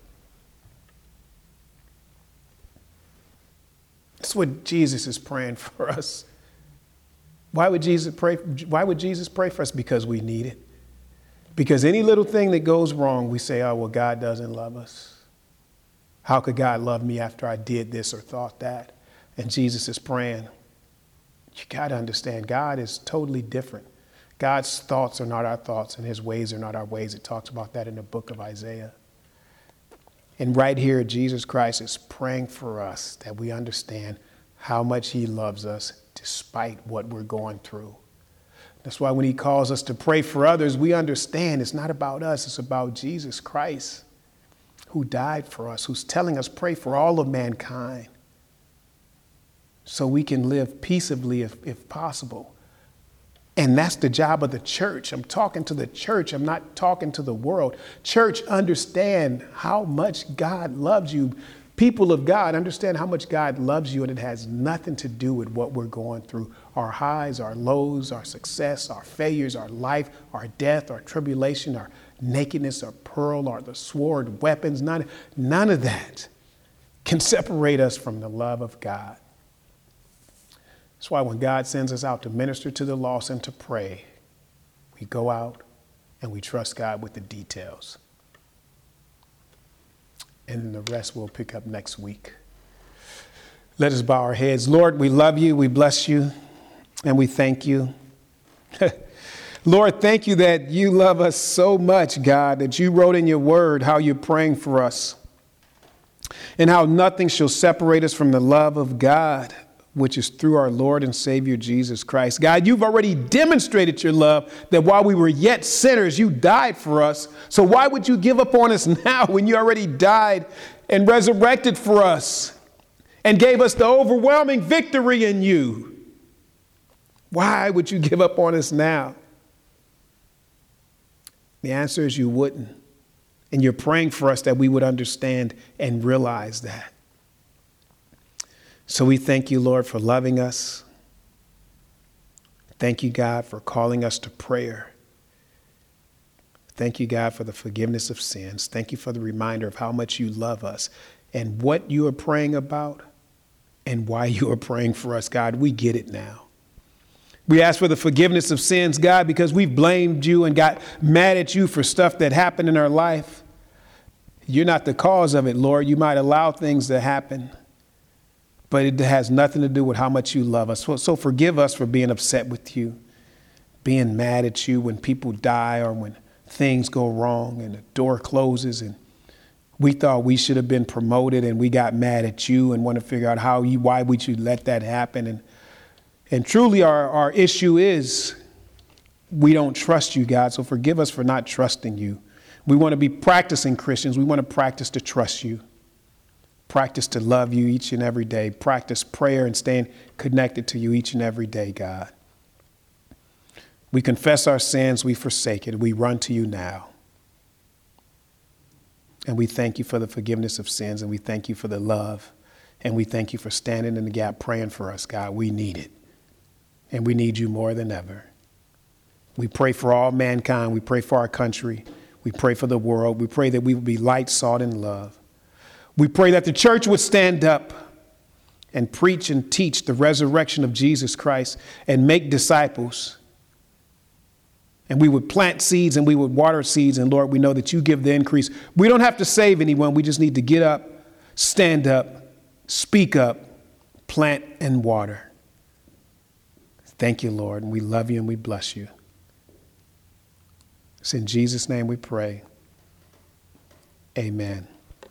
That's what Jesus is praying for us. Why would Jesus pray? Why would Jesus pray for us? Because we need it. Because any little thing that goes wrong, we say, oh, well, God doesn't love us. How could God love me after I did this or thought that? And Jesus is praying, you got to understand, God is totally different. God's thoughts are not our thoughts and his ways are not our ways. It talks about that in the book of Isaiah. And right here, Jesus Christ is praying for us that we understand how much he loves us despite what we're going through. That's why when he calls us to pray for others, we understand it's not about us. It's about Jesus Christ, who died for us, who's telling us pray for all of mankind, so we can live peaceably if, if possible. And that's the job of the church. I'm talking to the church. I'm not talking to the world. Church, understand how much God loves you. People of God, understand how much God loves you, and it has nothing to do with what we're going through. Our highs, our lows, our success, our failures, our life, our death, our tribulation, our nakedness, our pearl, or the sword, weapons, none, none of that can separate us from the love of God. That's why when God sends us out to minister to the lost and to pray, we go out and we trust God with the details. And then the rest we'll pick up next week. Let us bow our heads. Lord, we love you, we bless you, and we thank you. Lord, thank you that you love us so much, God, that you wrote in your word how you're praying for us and how nothing shall separate us from the love of God, which is through our Lord and Savior, Jesus Christ. God, you've already demonstrated your love, that while we were yet sinners, you died for us. So why would you give up on us now when you already died and resurrected for us and gave us the overwhelming victory in you? Why would you give up on us now? The answer is you wouldn't. And you're praying for us that we would understand and realize that. So we thank you, Lord, for loving us. Thank you, God, for calling us to prayer. Thank you, God, for the forgiveness of sins. Thank you for the reminder of how much you love us. And what you are praying about and why you are praying for us, God. We get it now. We ask for the forgiveness of sins, God, because we've blamed you and got mad at you for stuff that happened in our life. You're not the cause of it, Lord. You might allow things to happen, but it has nothing to do with how much you love us. So, so forgive us for being upset with you, being mad at you when people die or when things go wrong and the door closes and we thought we should have been promoted and we got mad at you and want to figure out how you, why would you let that happen? And And truly our, our issue is we don't trust you, God. So forgive us for not trusting you. We want to be practicing Christians. We want to practice to trust you, practice to love you each and every day, practice prayer and staying connected to you each and every day, God. We confess our sins. We forsake it. We run to you now. And we thank you for the forgiveness of sins. And we thank you for the love. And we thank you for standing in the gap, praying for us, God. We need it. And we need you more than ever. We pray for all mankind. We pray for our country. We pray for the world. We pray that we would be light, salt, and love. We pray that the church would stand up and preach and teach the resurrection of Jesus Christ and make disciples. And we would plant seeds and we would water seeds. And Lord, we know that you give the increase. We don't have to save anyone. We just need to get up, stand up, speak up, plant and water. Thank you, Lord, and we love you and we bless you. It's in Jesus' name we pray. Amen.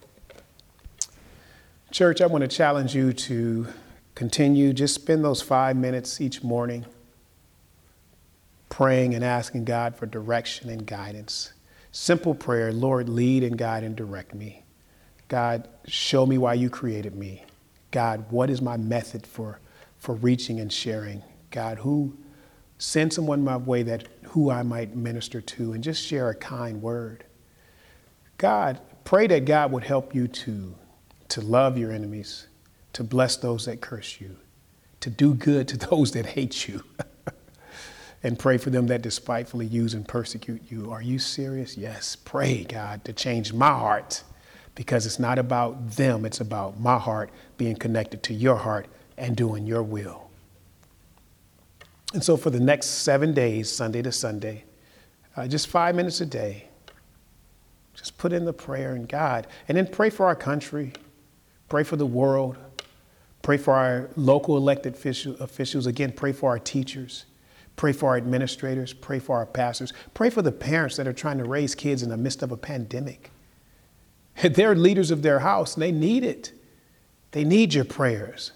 Church, I want to challenge you to continue. Just spend those five minutes each morning praying and asking God for direction and guidance. Simple prayer, Lord, lead and guide and direct me. God, show me why you created me. God, what is my method for, for reaching and sharing? God, who send someone my way that who I might minister to and just share a kind word. God, pray that God would help you to, to love your enemies, to bless those that curse you, to do good to those that hate you, and pray for them that despitefully use and persecute you. Are you serious? Yes. Pray, God, to change my heart, because it's not about them. It's about my heart being connected to your heart and doing your will. And so for the next seven days, Sunday to Sunday, uh, just five minutes a day, just put in the prayer in God, and then pray for our country, pray for the world, pray for our local elected official, officials. Again, pray for our teachers, pray for our administrators, pray for our pastors, pray for the parents that are trying to raise kids in the midst of a pandemic. They're leaders of their house and they need it. They need your prayers.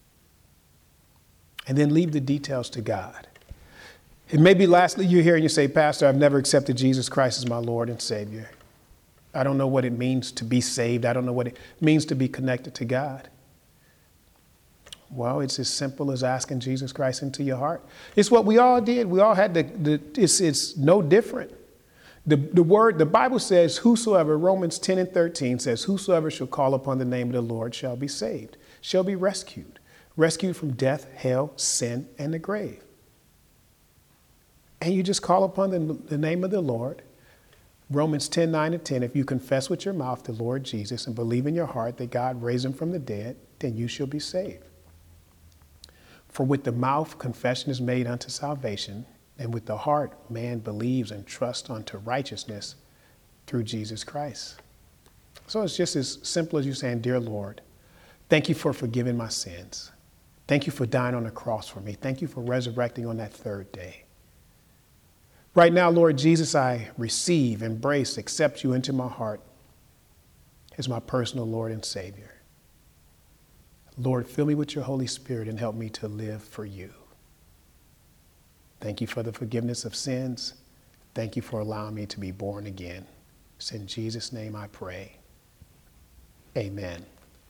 And then leave the details to God. And maybe lastly, you're here and you say, Pastor, I've never accepted Jesus Christ as my Lord and Savior. I don't know what it means to be saved. I don't know what it means to be connected to God. Well, it's as simple as asking Jesus Christ into your heart. It's what we all did. We all had the, the it's, it's no different. The, the word, the Bible says, whosoever, Romans ten and thirteen says, whosoever shall call upon the name of the Lord shall be saved, shall be rescued. Rescued from death, hell, sin, and the grave. And you just call upon the, the name of the Lord. Romans ten, nine and ten, if you confess with your mouth the Lord Jesus and believe in your heart that God raised him from the dead, then you shall be saved. For with the mouth confession is made unto salvation, and with the heart man believes and trusts unto righteousness through Jesus Christ. So it's just as simple as you saying, dear Lord, thank you for forgiving my sins. Thank you for dying on the cross for me. Thank you for resurrecting on that third day. Right now, Lord Jesus, I receive, embrace, accept you into my heart as my personal Lord and Savior. Lord, fill me with your Holy Spirit and help me to live for you. Thank you for the forgiveness of sins. Thank you for allowing me to be born again. It's in Jesus' name I pray. Amen.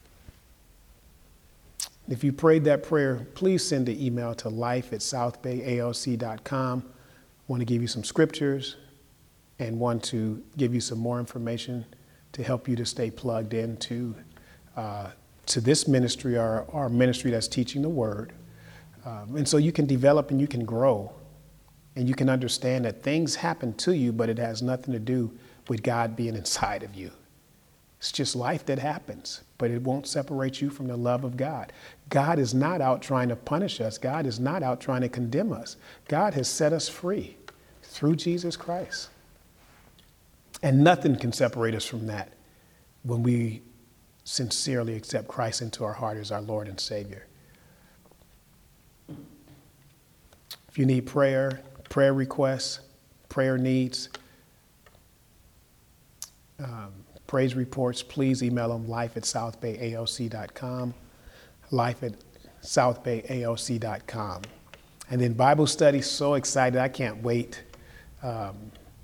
If you prayed that prayer, please send an email to life at south bay a l c dot com. I want to give you some scriptures and want to give you some more information to help you to stay plugged into uh, to this ministry, our, our ministry that's teaching the word. Um, and so you can develop and you can grow and you can understand that things happen to you, but it has nothing to do with God being inside of you. It's just life that happens, but it won't separate you from the love of God. God is not out trying to punish us. God is not out trying to condemn us. God has set us free through Jesus Christ. And nothing can separate us from that when we sincerely accept Christ into our heart as our Lord and Savior. If you need prayer, prayer requests, prayer needs, um, praise reports, please email them life at south bay a l c dot com, life at south bay a l c dot com. And then Bible study, so excited, I can't wait. Um,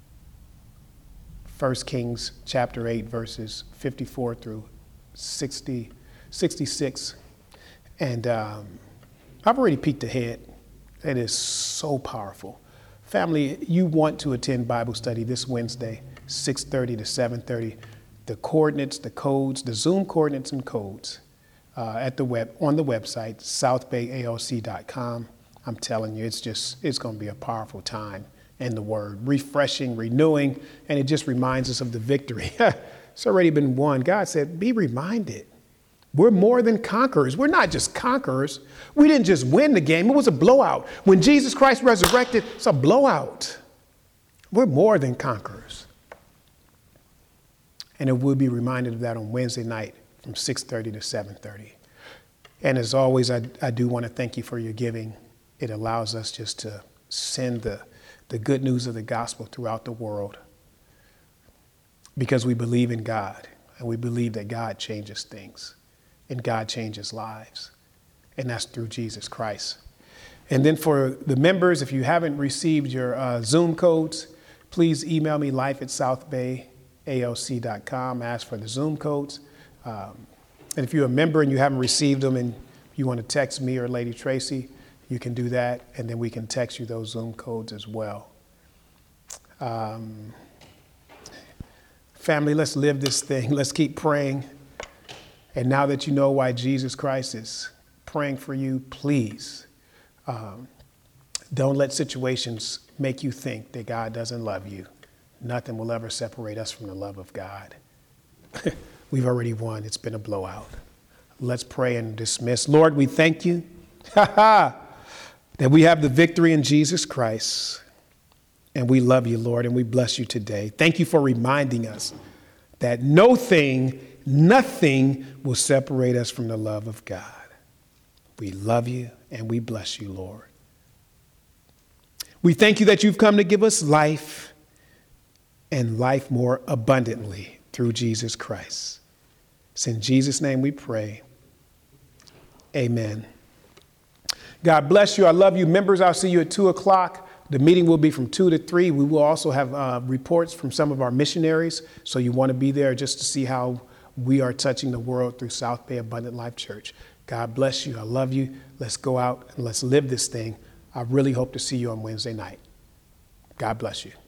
First Kings chapter eight, verses fifty-four through sixty, sixty-six. And um, I've already peeked ahead. It is so powerful. Family, you want to attend Bible study this Wednesday, six thirty to seven thirty. The coordinates, the codes, the Zoom coordinates and codes uh, at the web on the website, south bay a l c dot com. I'm telling you, it's just, it's going to be a powerful time in the Word, refreshing, renewing, and it just reminds us of the victory. It's already been won. God said, be reminded. We're more than conquerors. We're not just conquerors. We didn't just win the game. It was a blowout. When Jesus Christ resurrected, it's a blowout. We're more than conquerors. And it will be reminded of that on Wednesday night from six thirty to seven thirty. And as always, I, I do want to thank you for your giving. It allows us just to send the, the good news of the gospel throughout the world because we believe in God and we believe that God changes things and God changes lives. And that's through Jesus Christ. And then for the members, if you haven't received your uh, Zoom codes, please email me life at south bay a l c dot com. Ask for the Zoom codes. Um, and if you're a member and you haven't received them and you want to text me or Lady Tracy, you can do that. And then we can text you those Zoom codes as well. Um, family, let's live this thing. Let's keep praying. And now that you know why Jesus Christ is praying for you, please um, don't let situations make you think that God doesn't love you. Nothing will ever separate us from the love of God. We've already won. It's been a blowout. Let's pray and dismiss. Lord, we thank you that we have the victory in Jesus Christ. And we love you, Lord, and we bless you today. Thank you for reminding us that no thing, nothing will separate us from the love of God. We love you and we bless you, Lord. We thank you that you've come to give us life and life more abundantly through Jesus Christ. It's in Jesus' name we pray. Amen. God bless you. I love you. Members, I'll see you at two o'clock. The meeting will be from two to three. We will also have uh, reports from some of our missionaries. So you want to be there just to see how we are touching the world through South Bay Abundant Life Church. God bless you. I love you. Let's go out and let's live this thing. I really hope to see you on Wednesday night. God bless you.